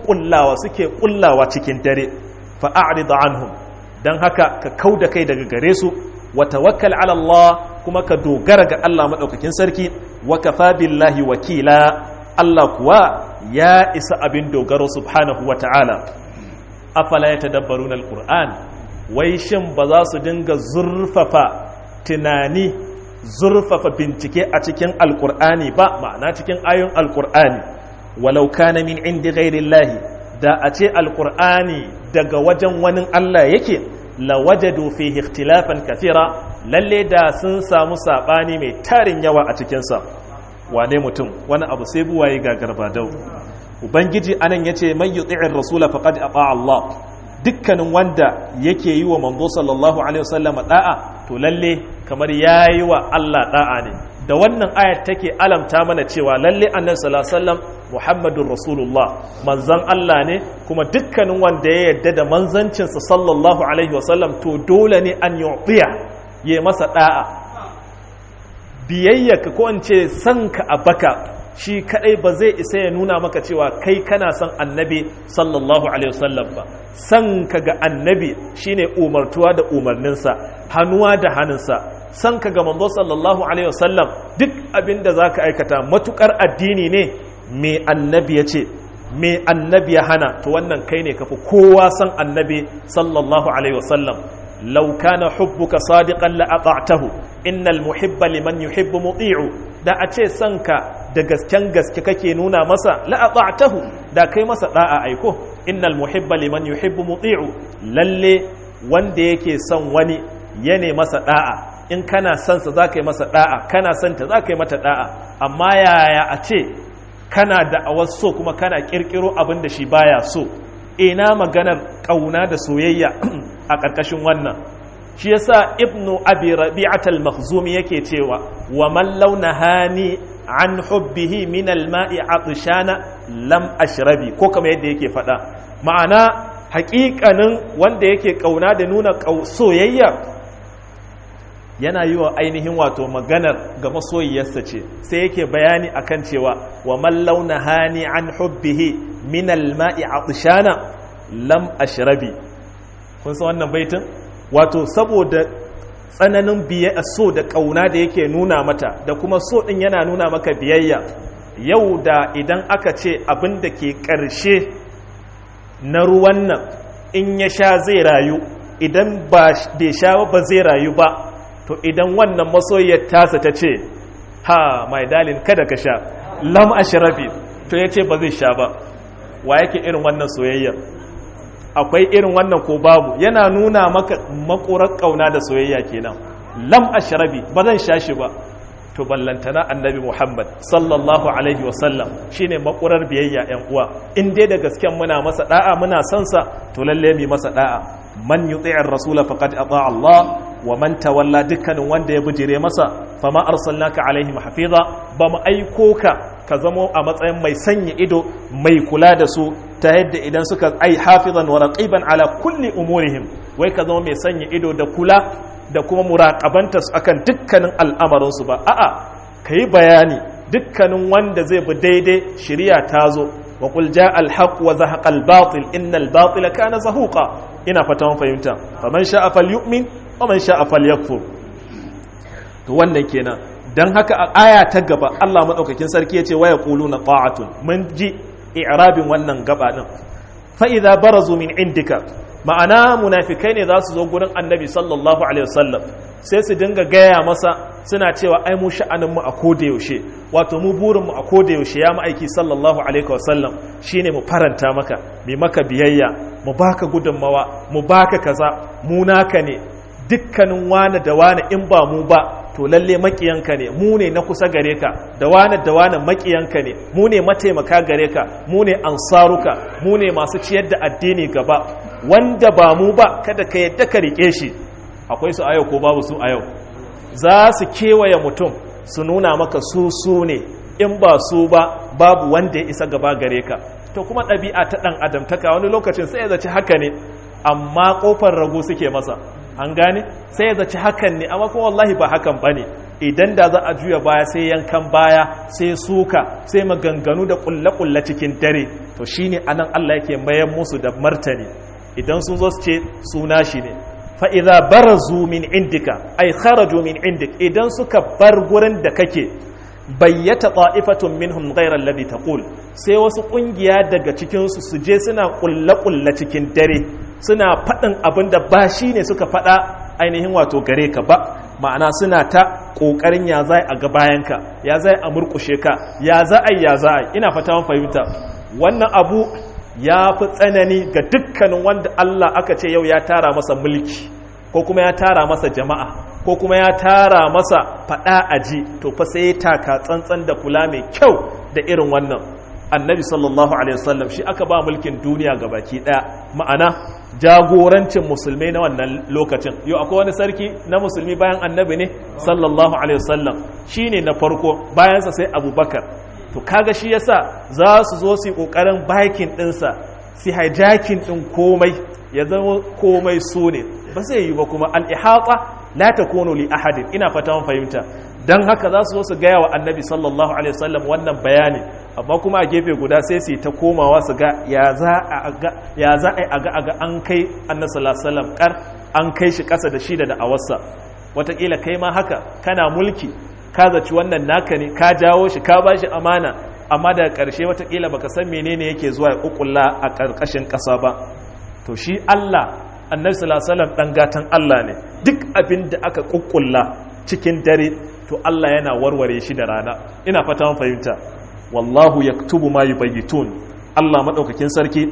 kullawa cikin dare fa a'rid anhum dan haka ka kauda kai daga gare su wa tawakkal ala Allah kuma ka dogara ga Allah madaukakin sarki wa kafa billahi wakila Allah kuwa ya isa abin dogaro subhanahu wa ta'ala afala yatadabbaruna alquran wai shin ba za su dinga zurfafa tunani zurfafa bincike a cikin alkur'ani ba ma'ana cikin ayoyin alkur'ani walau kana min indi ghairillahi da a ce alkur'ani daga wajen wani Allah yake lawajadu fihi ikhtilafan kathira lalle da sun samu sabani mai tarin yawa a cikin sa wane mutum wani abu sai buwaye gagarbadau ubangiji anan yace man yuti'ir rasula faqad ata Allah dukkanin wanda yake yi wa manzo sallallahu alaihi wasallam da'a to lalle kamar yayi wa Allah da'a ne da wannan ayat take alamta mana cewa lalle annabi sallallahu alaihi wasallam muhammadur rasulullah manzon Allah ne kuma dukkanin wanda ya yarda da manzancin sa sallallahu alaihi wasallam to dole ne an yu'tiya ya masa da'a biyayyaka ko in ce sanka a baka shi kadai ba zai isa ya nuna maka cewa kai kana son annabi sallallahu alaihi wasallam ba san ka ga annabi shine umartuwa da umarninsa hannuwa da hannunsa san ka ga manzo sallallahu alaihi wasallam duk abinda zaka aikata matukar addini ne me annabi ya ce me annabi ya hana to wannan kai ne kafi kowa san annabi sallallahu alaihi wasallam law kana hubbuka sadiqan la ata'tahu innal muhibba liman yuhibbu muti'u da a ce sanka da gasken gaske kake nuna masa la ata'tahu da kai masa da'a aiko innal muhibba liman yuhibbu muti'u lalle wanda yake son wani yana masa da'a in kana son sa zaka yi masa da'a kana son ta zaka yi mata da'a amma yaya a ce kana da awaso kuma kana kirkiro abin da shi baya so ina maganar kauna da soyayya a ƙarƙashin wannan shi yasa ibnu abi rabi'at al-makhzumi yake cewa wa man launa hani an hubbihi min al-ma'i atshana lam ashrabi ko kamar yadda yake faɗa ma'ana haƙiƙanin wanda yake kauna da nuna soyayya yana yi wa ainihin wato maganar ga masoyiyarsa ce sai yake bayani akan cewa wa man launa hani an hubbihi min al-ma'i atshana lam ashrabi kun san wannan baitin wato saboda tsananin biyayya so da kauna da yake nuna mata da kuma so din yana nuna maka biyayya yau da idan aka ce abin da ke ƙarshe na ruwan nan in ya sha zai rayu idan ba bai sha ba zai rayu ba to idan wannan masoyiyar tasa ta ce ha mai dalin kada ka sha lam ashrabi to yace ba zai sha ba wa yake irin wannan soyayyar akwai irin wannan ko babu yana nuna maka makurar kauna da soyayya kenan lam ashrabi ba zan sha shi ba to ballantana annabi Muhammad sallallahu alaihi wasallam shine makurar biyayya yan uwa in dai da gasken muna masa da'a muna son sa to lalle mi masa da'a man yuti'ir rasula faqad ata Allah wa man tawalla dukkanin wanda ya bijire masa fama arsalnaka alaihim hafiza ba mu aiko ka zamo a matsayin mai sanya ido mai kula da su ta yadda idan suka ai hafizan wa raqiban ala kulli umurihim wai ka zama mai sanya ido da kula da kuma muraƙabanta su akan dukkanin al'amarinsu ba a'a ka yi bayani dukkanin wanda zai bi daidai shirya ta zo wa qul jaa al-haq wa zahaqa al-batil innal batila kana zahuqa ina fatan fahimta faman sha'a falyu'min wa man sha'a falyakfur to wannan kenan dan haka a aya ta gaba Allah madaukakin sarki yace wa yaquluna ta'atun mun ji i'rabin wannan gaba din fa idza barazu min indika ma'ana munafikai ne za su zo gurin annabi sallallahu alaihi wasallam sai su dinga gaya masa suna cewa ai mu sha'anin mu a koda yaushe wato mu burin mu a koda yaushe ya ma'aiki sallallahu alaihi wasallam shine mu faranta maka mai maka biyayya mu baka gudunmawa mu baka kaza mu naka ne dukkanin wani da wani in ba mu ba to lalle makiyanka ne mu ne na kusa gare ka da wani makiyanka ne mu ne mataimaka gare ka mu ne ansaruka mu ne masu ciyar da addini gaba wanda ba mu ba kada ka yadda ka rike shi akwai su a yau ko babu su a yau za su kewaye mutum su nuna maka su ne in ba su ba babu wanda ya isa gaba gare ka to kuma ɗabi'a ta ɗan adamtaka wani lokacin sai ya zaci haka ne amma ƙofar rago suke masa an gane sai ya zaci hakan ne amma kuma wallahi ba hakan ba ne idan da za a juya baya sai yankan baya sai suka sai maganganu da ƙulle-ƙulle cikin dare to shine anan Allah yake mayan musu da martani idan sun zo su ce suna shi ne fa'iza barazu min indika ai kharaju min indik idan suka bar gurin da kake bayyata ta'ifatun minhum ghayra alladhi taqul sai wasu kungiya daga cikin su je suna kulle cikin dare suna fadin abinda ba shine suka fada ainihin wato gare ka ba ma'ana suna ta kokarin ya zai a gabayanka ya zai a murkushe ka ya zai ina fata mun fahimta wannan abu ya fi tsanani ga dukkanin wanda Allah aka ce yau ya tara masa mulki ko kuma ya tara masa jama'a ko kuma ya tara masa fada aji to fa sai ya taka tsantsan da kula mai kyau da irin wannan annabi sallallahu alaihi wasallam shi aka ba mulkin duniya gabaki daya ma'ana jagorancin musulmai na wannan lokacin yau akwai wani sarki na musulmi bayan annabi ne sallallahu alaihi wasallam shine na farko bayansa sai abubakar to kaga shi yasa za su zo su yi kokarin bakin dinsa su hijacking din komai ya zama komai su ne ba zai yi ba kuma al-ihata la takunu li ahadin ina fata mun fahimta dan haka za su zo su gaya wa annabi sallallahu alaihi wasallam wannan bayani amma kuma a gefe guda sai su ta komawa su ga ya za a ga an kai annabi sallallahu alaihi wasallam kar an kai shi kasa da shi da da'awarsa wataƙila kai ma haka kana mulki ka zaci wannan naka ne ka jawo shi ka bashi amana amma daga ƙarshe watakila baka san menene yake zuwa ya kukulla a ƙarƙashin ƙasa ba to shi Allah annabi sallallahu alaihi wasallam dan gatan Allah ne duk abin da aka kukkulla cikin dare to Allah yana warware shi da rana ina fata mun fahimta wallahu yaktubu ma yubayyitun Allah madaukakin sarki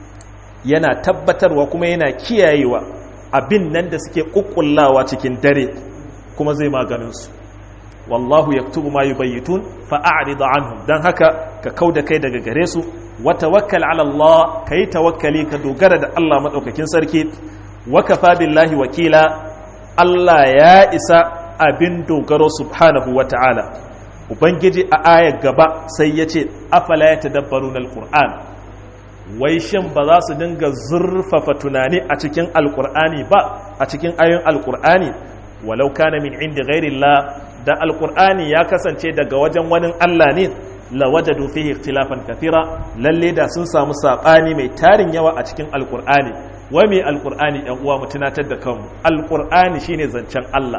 yana tabbatarwa kuma yana kiyayewa abin nan da suke kukkullawa cikin dare kuma zai maganin su wallahu yaktubu ma yubayyitun fa'rid anhum dan haka ka kauda kai daga gare su wa tawakkal ala Allah kai tawakkali ka dogara da Allah madaukakin sarki wa kafa billahi wakila Allah ya isa abin dogaro subhanahu wa ta'ala ubangiji a ayar gaba sai yace afala yatadabbaruna alquran wai shin ba za su dinga zurfafa tunani a cikin alqur'ani ba a cikin ayoyin alqur'ani walau kana min indi ghairillah da alkur'ani ya kasance daga wajen wani Allah ne la wajadu fihi ikhtilafan kathira lalle da sun samu sabani mai tarin yawa a cikin alkur'ani wa mai alkur'ani ɗan uwa mu tunatar da kanmu alkur'ani shine zancen Allah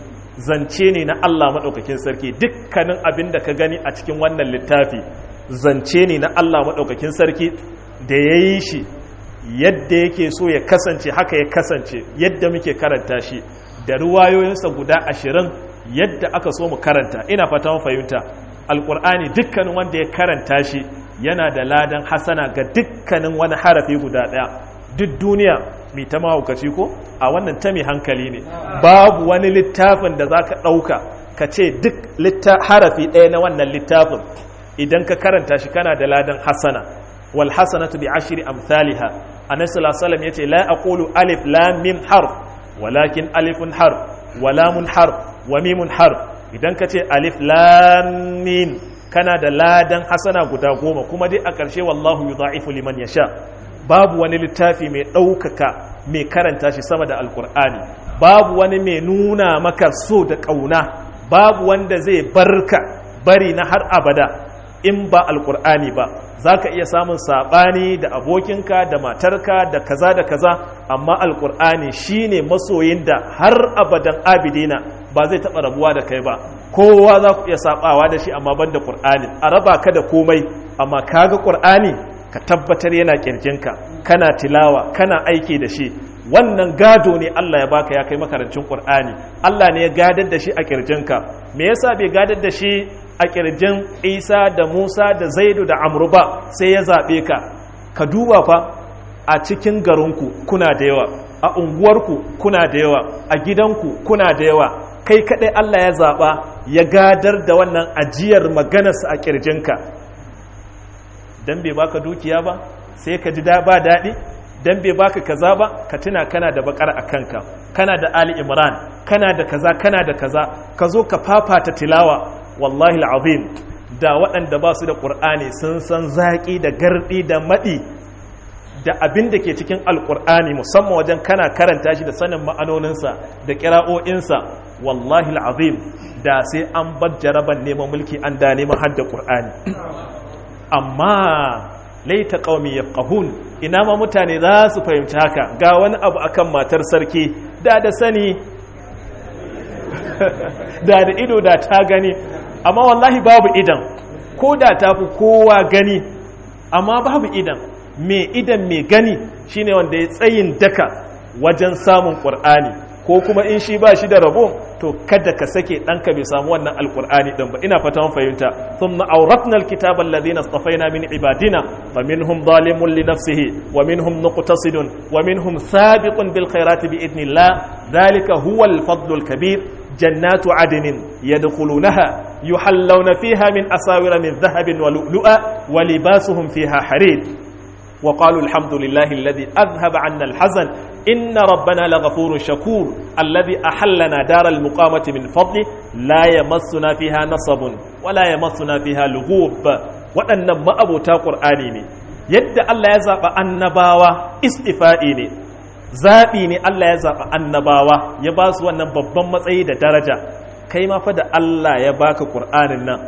zance ne na Allah madaukakin sarki dukkanin abin da ka gani a cikin wannan littafi zance ne na Allah madaukakin sarki da yayi shi yadda yake so ya kasance haka ya kasance yadda muke karanta shi da ruwayoyinsa guda 20 yadda aka so mu karanta ina fata mun fahimta alqur'ani dukkanin wanda ya karanta shi yana da ladan hasana ga dukkanin wani harafi guda daya duk duniya mai ta mahaukaci ko a wannan ta mai hankali ne babu wani littafin da zaka dauka ka ce duk harafi daya na wannan littafin idan ka karanta shi kana da ladan hasana wal hasanatu bi ashri amsalha annabi sallallahu alaihi wasallam yace la aqulu alif lam mim harf walakin alifun harf wa lamun harf wa mimun harf idan ka ce alif lam mim kana da ladan hasana guda 10 kuma dai a ƙarshe wallahu yudha'ifu liman yasha babu wani littafi mai ɗaukaka mai karanta shi sama da alkur'ani babu wani mai nuna maka so da ƙauna babu wanda zai barka bari na har abada in ba alkur'ani ba za ka iya samun saɓani da abokinka da matarka da kaza da kaza amma alkur'ani shine masoyin da har abadan abidina ba zai taɓa rabuwa da kai ba kowa za ku iya saɓawa da shi amma ban da ƙur'ani a raba ka da komai amma kaga ƙur'ani ka tabbatar yana ƙirjinka kana tilawa kana aiki da shi wannan gado ne Allah ya baka ya kai makarancin Qur'ani Allah ne ya gadar da shi a kirjinka me yasa bai gadar da shi a kirjin Isa da Musa da Zaidu da Amru ba sai ya zabe ka ka duba fa a cikin garinku kuna da yawa a unguwarku kuna da yawa a gidanku kuna da yawa kai kadai Allah ya zaba ya gadar da wannan ajiyar maganarsa a kirjinka dan bai baka dukiya ba sai ka ji da ba daɗi dan bai baka kaza ba ka tuna kana da bakar a kanka kana da Ali Imran kana da kaza kana da kaza ka zo ka fafata tilawa wallahi alazim da waɗanda ba su da Qur'ani sun san zaki da gardi da madi da abin da ke cikin alqur'ani musamman wajen kana karanta shi da sanin ma'anoninsa da qira'o'insa wallahi alazim da sai an bar jaraban neman mulki an da neman hadda Qur'ani amma laita qaumi yafqahun ina ma mutane za su fahimci haka ga wani abu akan matar sarki da sani da ido da ta gani amma wallahi babu idan ko da ta fi kowa gani amma babu idan mai gani shine wanda ya tsayin daka wajen samun Qur'ani ko kuma in shi ba shi da rabo to kada ka sake ɗanka bai samu wannan alkur'ani ɗin ba ina fata mun fahimta thumma awratna alkitaba alladhina istafaina min ibadina faminhum zalimun li nafsihi wa minhum muqtasidun wa minhum sabiqun bil khairati bi idnillah dhalika huwa al-fadlu al-kabir jannatu adnin yadkhulunaha yuhallawna fiha min asawira min dhahabin wa lu'lu'a wa libasuhum fiha harir وقالوا الحمد لله الذي أذهب عنا الحزن إن ربنا لغفور شكور الذي أحلنا دار المقامة من فضله لا يمسنا فيها نصب ولا يمسنا فيها لغوب وأن ما أبو تا قرآني يد الله يزاب النباوة استفائي zaɓi ne Allah ya zaɓi annabawa ya ba su wannan babban matsayi da daraja kai ma fa da Allah ya baka Qur'anin nan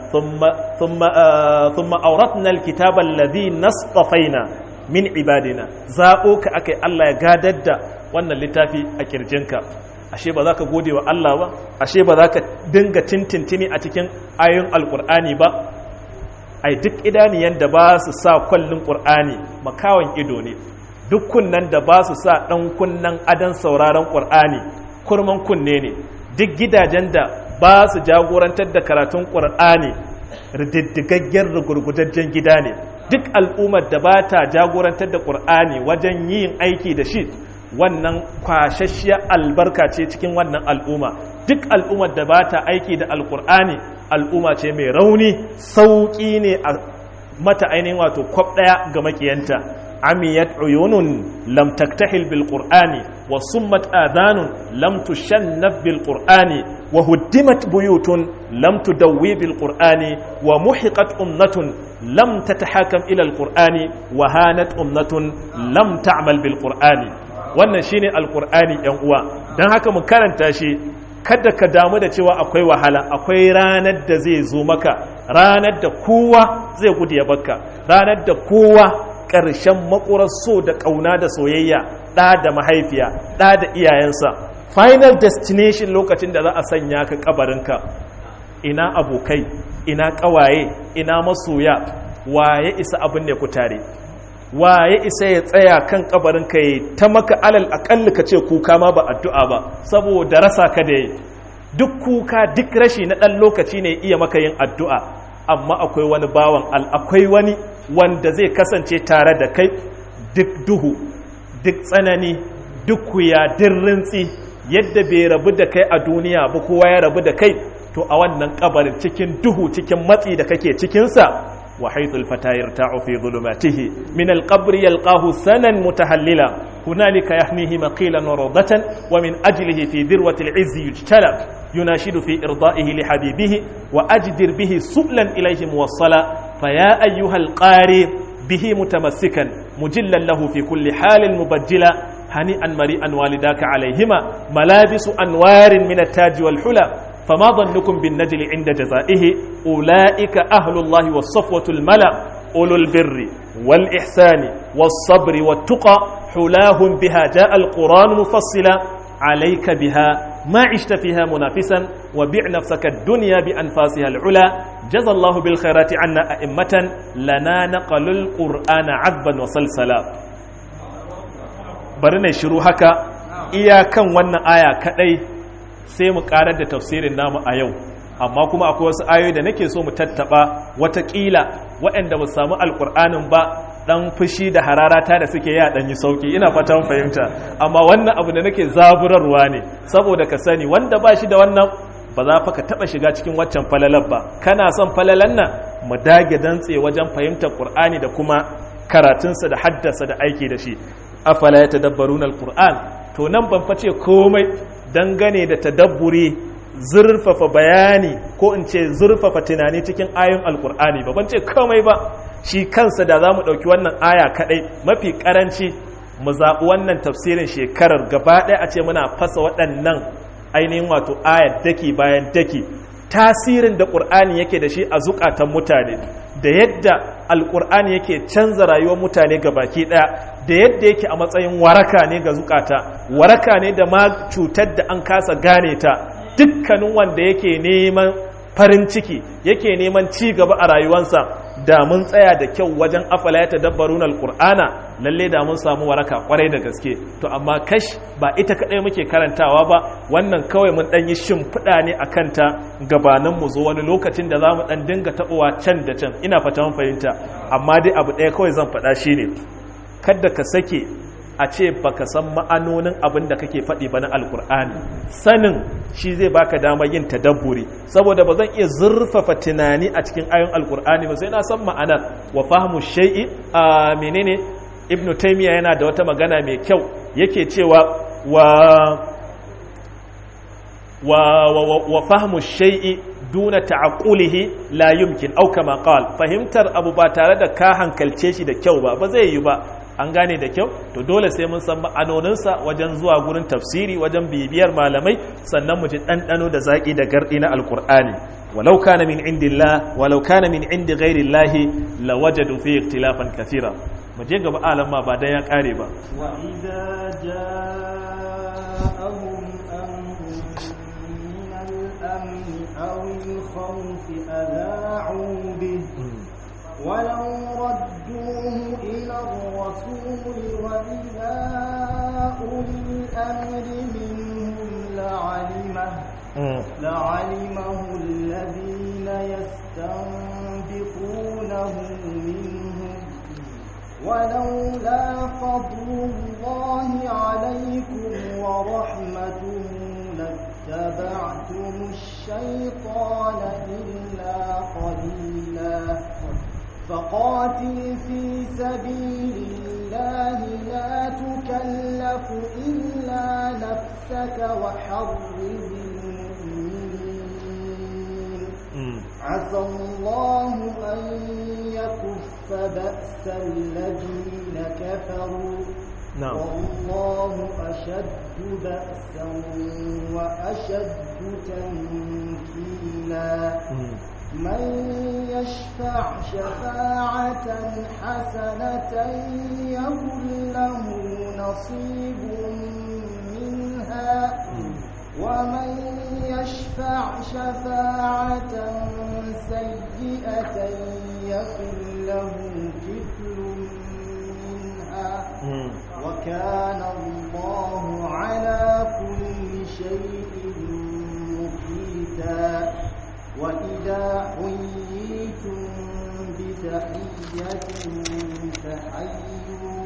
thumma awratna alkitaba alladhi nastafaina min ibadina zaɓo ka akai Allah ya gadar da wannan littafi a kirjinka ashe ba za ka gode wa Allah ba ashe ba za ka dinga tintintini a cikin ayoyin alkur'ani ba ai duk idaniyan da ba su sa kwallin ƙur'ani makawan ido ne duk kunnan da ba su sa ɗan kunnan adan sauraron ƙur'ani kurman kunne ne duk gidajen da ba su jagorantar da karatun ƙur'ani rididdigaggen rugurgudajjen gida ne duk al'ummar da ba ta jagorantar da ƙur'ani wajen yin aiki da shi wannan kwashashiyar albarka ce cikin wannan al'umma duk al'ummar da ba ta aiki da alƙur'ani al'umma ce mai rauni sauƙi ne a mata ainihin wato kwab ɗaya ga makiyanta amiyat uyunun lam taktahil bil qur'ani wa summat adhanun lam tushannaf bil qur'ani wa huddimat buyutun lam tudawwi bil qur'ani wa muhiqat ummatun lam tatahakam ila al qur'ani wa hanat ummatun lam ta'mal bil qur'ani wannan shine al qur'ani yan uwa dan haka mu karanta shi kada ka damu da cewa akwai wahala akwai ranar da zai zo maka ranar da kowa zai gudu ya baka ranar da kowa ƙarshen makurar so da ƙauna da soyayya ɗa da mahaifiya ɗa da iyayensa final destination lokacin da za a sanya ka kabarinka ina abokai ina ƙawaye ina masoya waye isa abin ne ku tare waye isa ya tsaya kan kabarinka ya ta maka alal aƙalli ka ce kuka ma ba addu'a ba saboda rasa ka da yi duk kuka duk rashi na ɗan lokaci ne iya maka yin addu'a amma akwai wani bawan akwai wani wanda zai kasance tare da kai duk duhu duk tsanani duk kuya din rintsi yadda bai rabu da kai a duniya ba kowa ya rabu da kai to a wannan kabarin cikin duhu cikin matsi da kake cikinsa wa haithul fata yarta'u fi dhulumatihi min al-qabr yalqahu sanan mutahallila hunalika yahnihi maqilan wa rawdatan wa min ajlihi fi dirwati al-'izz yujtalab يناشد في إرضائه لحبيبه وأجدر به سبلا إليه موصلا فيا أيها القارئ به متمسكا مجلا له في كل حال مبجلا hani'an mari'an walidaka alaihima malabisu anwarin min at-taj wal hula fama dhannukum bin najli inda jazaihi ulaika ahlullahi was-safwatul mala ulul birri wal ihsani was-sabri wat-tuqa hulahum biha jaa al-quran mufassila alayka biha ما عشت فيها منافسا وبع نفسك الدنيا بأنفاسها العلا جزى الله بالخيرات عنا أئمة لنا نقل القرآن عذبا وسلسلا برنا شروع هكا إياكا وانا آية كأي سيم قارد تفسير النام آيو amma kuma akwai wasu ayoyi da nake so mu tattaba watakila waɗanda ba samu alƙur'anin ba dan fushi da hararata da suke ya dan yi sauki ina fatan fahimta amma wannan abu da nake zaburarwa ne saboda ka sani wanda ba shi da wannan ba za fa ka taba shiga cikin waccan falalar ba kana son falalan nan mu dage dantse wajen fahimtar qur'ani da kuma karatunsa da haddasa da aiki da shi afala yatadabbaruna alquran to nan ban face komai dangane da tadabburi zurfafa bayani ko in ce zurfafa tunani cikin ayoyin alkur'ani ba ban ce komai ba shi kansa da za mu ɗauki wannan aya kaɗai mafi ƙaranci mu zaɓi wannan tafsirin shekarar gaba ɗaya a ce muna fasa waɗannan ainihin wato ayat daki bayan daki tasirin da ƙur'ani yake da shi a zukatan mutane da yadda alƙur'ani yake canza rayuwar mutane gabaki ɗaya da yadda yake a matsayin waraka ne ga zukata waraka ne da ma cutar da an kasa gane ta dukkanin wanda yake neman farin ciki yake neman ci gaba a rayuwarsa da mun tsaya da kyau wajen afala ya tadabbaruna alqur'ana lalle da mun samu waraka kwarai da gaske to amma kash ba ita kadai muke karantawa ba wannan kawai mun dan yi shimfiɗa ne akan ta gabanin mu zo wani lokacin da zamu dan dinga tabowa can da can ina fata mun fahimta amma dai abu ɗaya kawai zan faɗa shine kada ka sake a ce baka san ma'anonin abin da kake faɗi ba na alkur'ani sanin shi zai baka damar yin tadabburi saboda ba zan iya zurfafa tunani a cikin ayoyin alkur'ani ba sai na san ma'anar wa fahmu shay'i a menene ibnu taymiya yana da wata magana mai kyau yake cewa wa fahmu shay'i duna ta'aqulihi la yumkin au kama qal fahimtar abu ba tare da ka hankalce shi da kyau ba zai yi ba an gane da kyau to dole sai mun san ma'anoninsa wajen zuwa gurin tafsiri wajen bibiyar malamai sannan mu ji ɗanɗano da zaƙi da garɗi na alkur'ani walau kana min indillah walau kana min indi ghairillahi lawajadu fi ikhtilafan kathira mu je gaba alamma ba dan ya kare ba wa idza ja'ahum amrun min al-amn aw al-khawf adha'u bihi ولو ردوه إلى الرسول وإلى أولي الأمر منهم لعلمه الذين يستنبطونه منهم ولولا فضل الله عليكم ورحمته لاتبعتم الشيطان إلا قليلا فقاتل في سبيل الله لا تكلف إلا نفسك وحرز المؤمنين عسى الله أن يكف بأس الذين كفروا والله أشد بأسا وأشد تنكيلا من يشفع شفاعة حسنة يكن له نصيب منها ومن يشفع شفاعة سيئة يكن له كفل منها وكان الله على كل شيء مقيتا وإذا حييتم بتحية فحيوا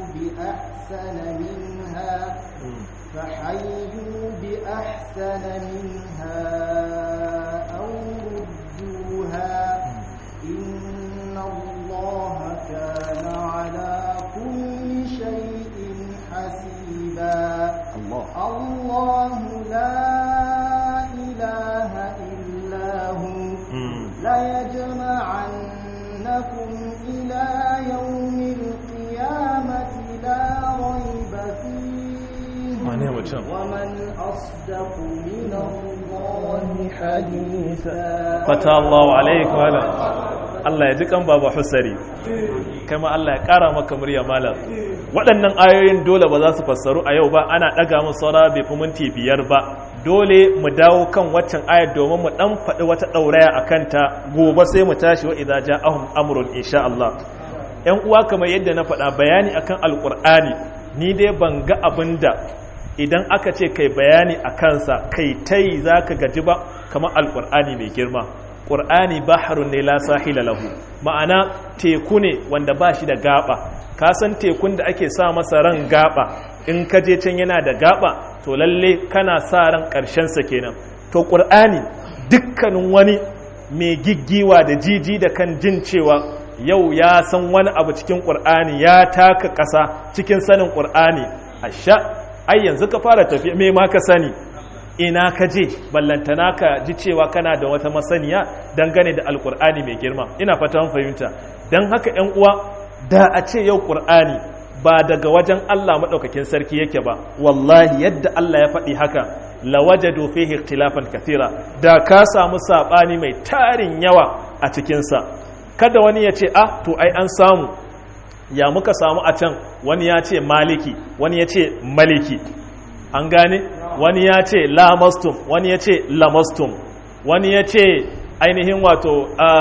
بأحسن منها أو ردوها إن الله كان على كل شيء حسيبا الله لا إله إلا هو ليجمعنكم إلى يوم القيامة لا ريب فيه can ومن أصدق من الله حديثا fata Allahu alaikum Allah ya ji kan baba Husari kama Allah ya kara maka murya malam waɗannan ayoyin dole ba za su fassaru a yau ba ana ɗaga mu saura bai fi minti 5 ba dole mu dawo kan waccan ayar domin mu dan faɗi wata ɗauraya a kanta gobe sai mu tashi wa idza ja'ahum amrun insha Allah ƴan uwa kamar yadda na faɗa bayani akan alqur'ani ni dai ban ga abinda idan aka ce kai bayani a kansa kai tai zaka gaji ba kamar alqur'ani mai girma ƙur'ani baharun ne la sahila lahu ma'ana teku ne wanda ba shi da gaba ka san tekun da ake sa masa ran gaba in ka je can yana da gaba to lalle kana sa ran ƙarshen sa kenan to ƙur'ani dukkanin wani mai giggiwa da jiji da kan jin cewa yau ya san wani abu cikin ƙur'ani ya taka ƙasa cikin sanin ƙur'ani asha ai yanzu ka fara tafiya me ma ka sani ina ka je ballantana ka ji cewa kana da wata masaniya dangane da alkur'ani mai girma ina fatan fahimta don haka yan uwa da a ce yau ƙur'ani ba daga wajen Allah maɗaukakin sarki yake ba wallahi yadda Allah ya faɗi haka lawajadu fihi ikhtilafan kathira da ka samu saɓani mai tarin yawa a cikinsa kada wani ya ce to ai an samu ya muka samu a can wani ya ce maliki wani ya ce maliki an gane wani ya ce lamastum wani ya ce lamastum wani ya ce ainihin wato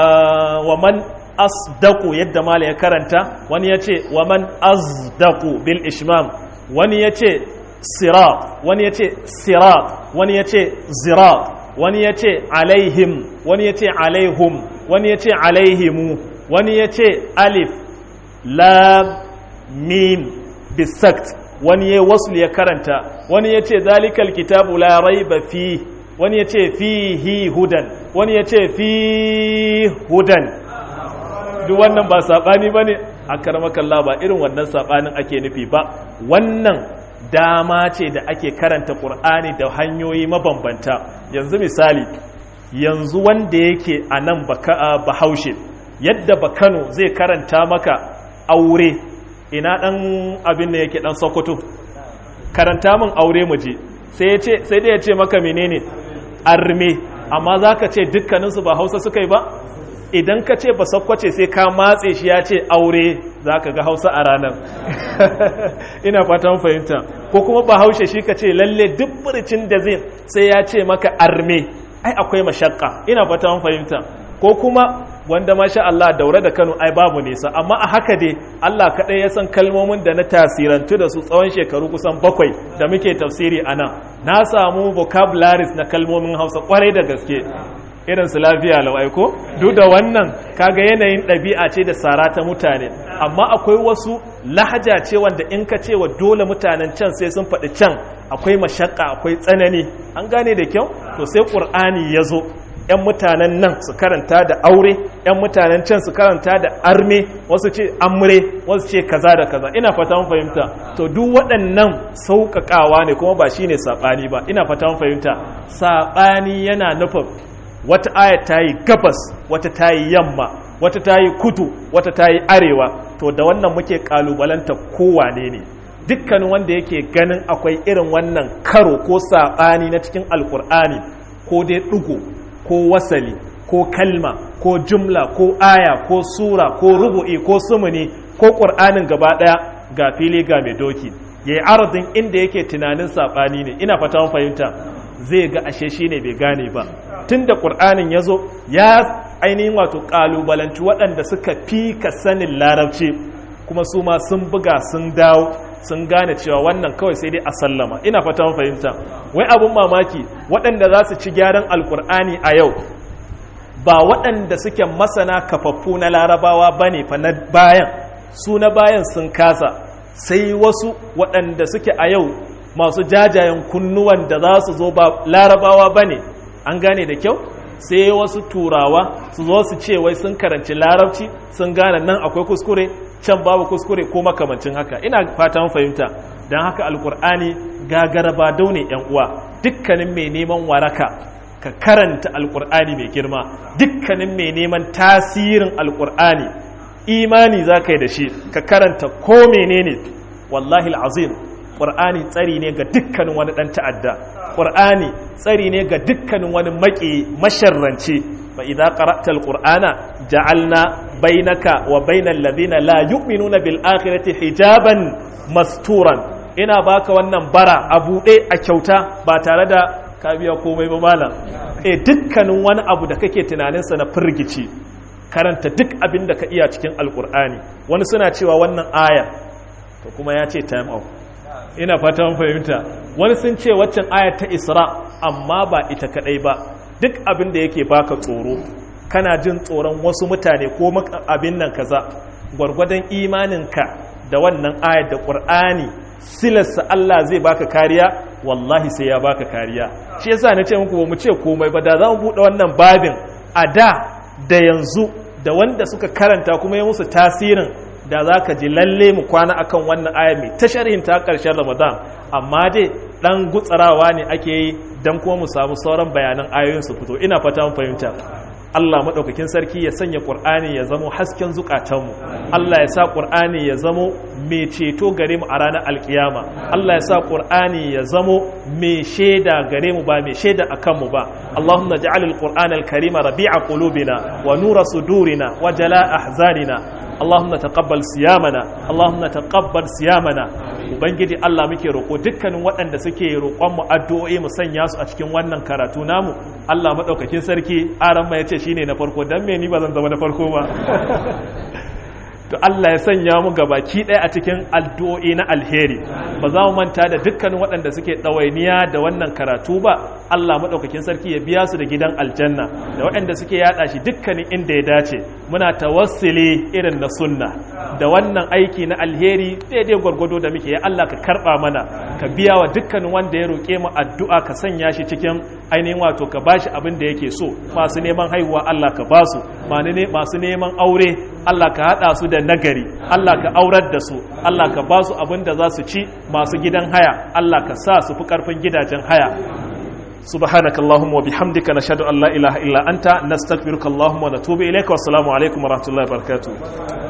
wa man asdaku yadda mala ya karanta wani ya ce wa man asdaku bil ishmam wani ya ce sirat wani ya ce sirat wani ya ce zirat wani ya ce alaihim wani ya ce alaihum wani ya ce alaihimu wani ya ce alif lam mim bisakt wani ya wasul ya karanta wani ya ce zalikal kitabu la raiba fi wani ya ce fihi hudan wani ya ce fi hudan duk wannan ba sabani bane a karmakalla ba irin wannan sabanin ake nufi ba wannan dama ce da ake karanta Qur'ani da hanyoyi mabambanta yanzu misali yanzu wanda yake a nan Bahaushe yadda Bakano zai karanta maka aure ina dan abin da yake dan Sokoto karanta min aure mu je sai dai ya ce maka menene arme amma zaka ce dukkanin su ba Hausa suka yi ba idan ka ce ba Sokoce sai ka matse shi ya ce aure zaka ga Hausa a ranar ina fatan fahimta ko kuma Bahaushe shi ka ce lalle duk burcin da zai sai ya ce maka arme ai akwai mashakka ina fatan fahimta ko kuma wanda masha Allah daure da Kano ai babu nisa amma a haka dai Allah kaɗai ya san kalmomin da na tasirantu da su tsawon shekaru kusan 7 da muke tafsiri a nan na samu vocabularies na kalmomin Hausa kwarai da gaske irin su lafiya lau aiko duk da wannan kaga yanayin ɗabi'a ce da sara ta mutane amma akwai wasu lahaja ce wanda in ka ce wa dole mutanen can sai sun faɗi can akwai mashakka akwai tsanani an gane da kyau to sai Qur'ani ya zo 'yan mutanen nan su karanta da aure 'yan mutanen can su karanta da arme wasu ce amre wasu ce kaza da kaza ina fata mun fahimta to duk waɗannan sauƙaƙawa ne kuma ba shine saɓani ba ina fata mun fahimta saɓani yana nufin wata aya ta yi gabas wata ta yi yamma wata ta yi kudu wata ta yi arewa to da wannan muke ƙalubalanta kowane ne dukkanin wanda yake ganin akwai irin wannan karo ko saɓani na cikin alƙur'ani ko dai ɗigo ko wasali ko kalma ko jumla ko aya ko sura ko rubu'i ko sumuni ko ƙur'anin gaba ɗaya ga fili ga mai doki yayi aradin inda yake tunanin saɓani ne ina fata mun fahimta zai ga ashe shine bai gane ba tunda ƙur'anin yazo ya ainihin wato ƙalubalanci waɗanda suka fi ka sanin larabci kuma su ma sun buga sun dawo sun gane cewa wannan kawai sai dai a sallama ina fata mun fahimta wai abun mamaki waɗanda za su ci gyaran alkur'ani a yau ba waɗanda suke masana kafaffu na larabawa bane fa na bayan su na bayan sun kasa sai wasu waɗanda suke a yau masu jajayen kunnuwan da za su zo ba larabawa bane an gane da kyau sai wasu turawa su zo su ce wai sun karanci larabci sun gane nan akwai kuskure can babu kuskure ko makamancin haka ina fatan fahimta don haka alkur'ani gagara ba daune yan uwa dukkanin mai neman waraka ka karanta alkur'ani mai girma dukkanin mai neman tasirin alkur'ani imani za ka yi da shi ka karanta ko menene wallahi al'azim Qur'ani tsari ne ga dukkanin wani dan ta'adda Qur'ani tsari ne ga dukkanin wani masharranci fa idza qara'ta al-Qur'ana ja'alna bainaka wa bainal ladina la yu'minuna bil akhirati hijaban masturan ina baka wannan bara a buɗe a kyauta ba tare da ka biya komai ba malam dukkanin wani abu da kake tunaninsa na firgici karanta duk abin da ka iya cikin alkur'ani wani suna cewa wannan aya to kuma ya ce time out ina fata mun fahimta wani sun ce waccan aya ta Isra amma ba ita kadai ba duk abin da yake baka tsoro kana jin tsoron wasu mutane ko abin nan kaza gwargwadon imaninka da wannan ayar da Qur'ani silarsa Allah zai baka kariya wallahi sai ya baka kariya shi yasa na ce muku ba mu ce komai ba da za mu buɗe wannan babin a da yanzu da wanda suka karanta kuma ya musu tasirin da za ka ji lalle mu kwana akan wannan ayar mai ta sharhin ta ƙarshen Ramadan amma dai dan gutsarawa ne ake yi dan kuma mu samu sauran bayanan ayoyin su fito ina fata mun fahimta Allah maɗaukakin sarki ya sanya ƙur'ani ya zamo hasken zukatanmu Allah ya sa ƙur'ani ya zamo mai ceto gare mu a ranar alkiyama Allah ya sa ƙur'ani ya zamo mai shaida gare mu ba mai shaida a kanmu ba Allahumma ja'al al-Qur'ana al-karima rabi'a qulubina wa nura sudurina wa jala'a ahzanina Allahumma taqabbal siyamana Allahumma taqabbal siyamana ubangiji Allah muke roƙo dukkanin waɗanda suke roƙon mu addu'o'i mu sanya su a cikin wannan karatu namu Allah madaukakin sarki aran ma yace shine na farko dan me ni ba zan zama na farko ba to Allah ya sanya mu gabaki ɗaya a cikin addu'o'i na alheri ba za mu manta da dukkanin waɗanda suke ɗawainiya da wannan karatu ba Allah maɗaukakin sarki ya biya su da gidan aljanna da waɗanda suke yaɗa shi dukkanin inda ya dace muna tawassuli irin na sunna da wannan aiki na alheri daidai gwargwado da muke ya Allah ka karɓa mana ka biya wa dukkanin wanda ya roƙe mu addu'a ka sanya shi cikin ainihin wato ka bashi abin da yake so masu neman haihuwa Allah ka basu masu neman aure Allah ka haɗa su da nagari Allah ka aurar da su Allah ka ba su abin da za su ci masu gidan haya Allah ka sa su fi ƙarfin gidajen haya subhanaka allahumma wa bihamdika nashhadu an la ilaha illa anta nastaghfiruka allahumma wa natubu ilayka wa assalamu alaikum wa rahmatullahi wa barakatuh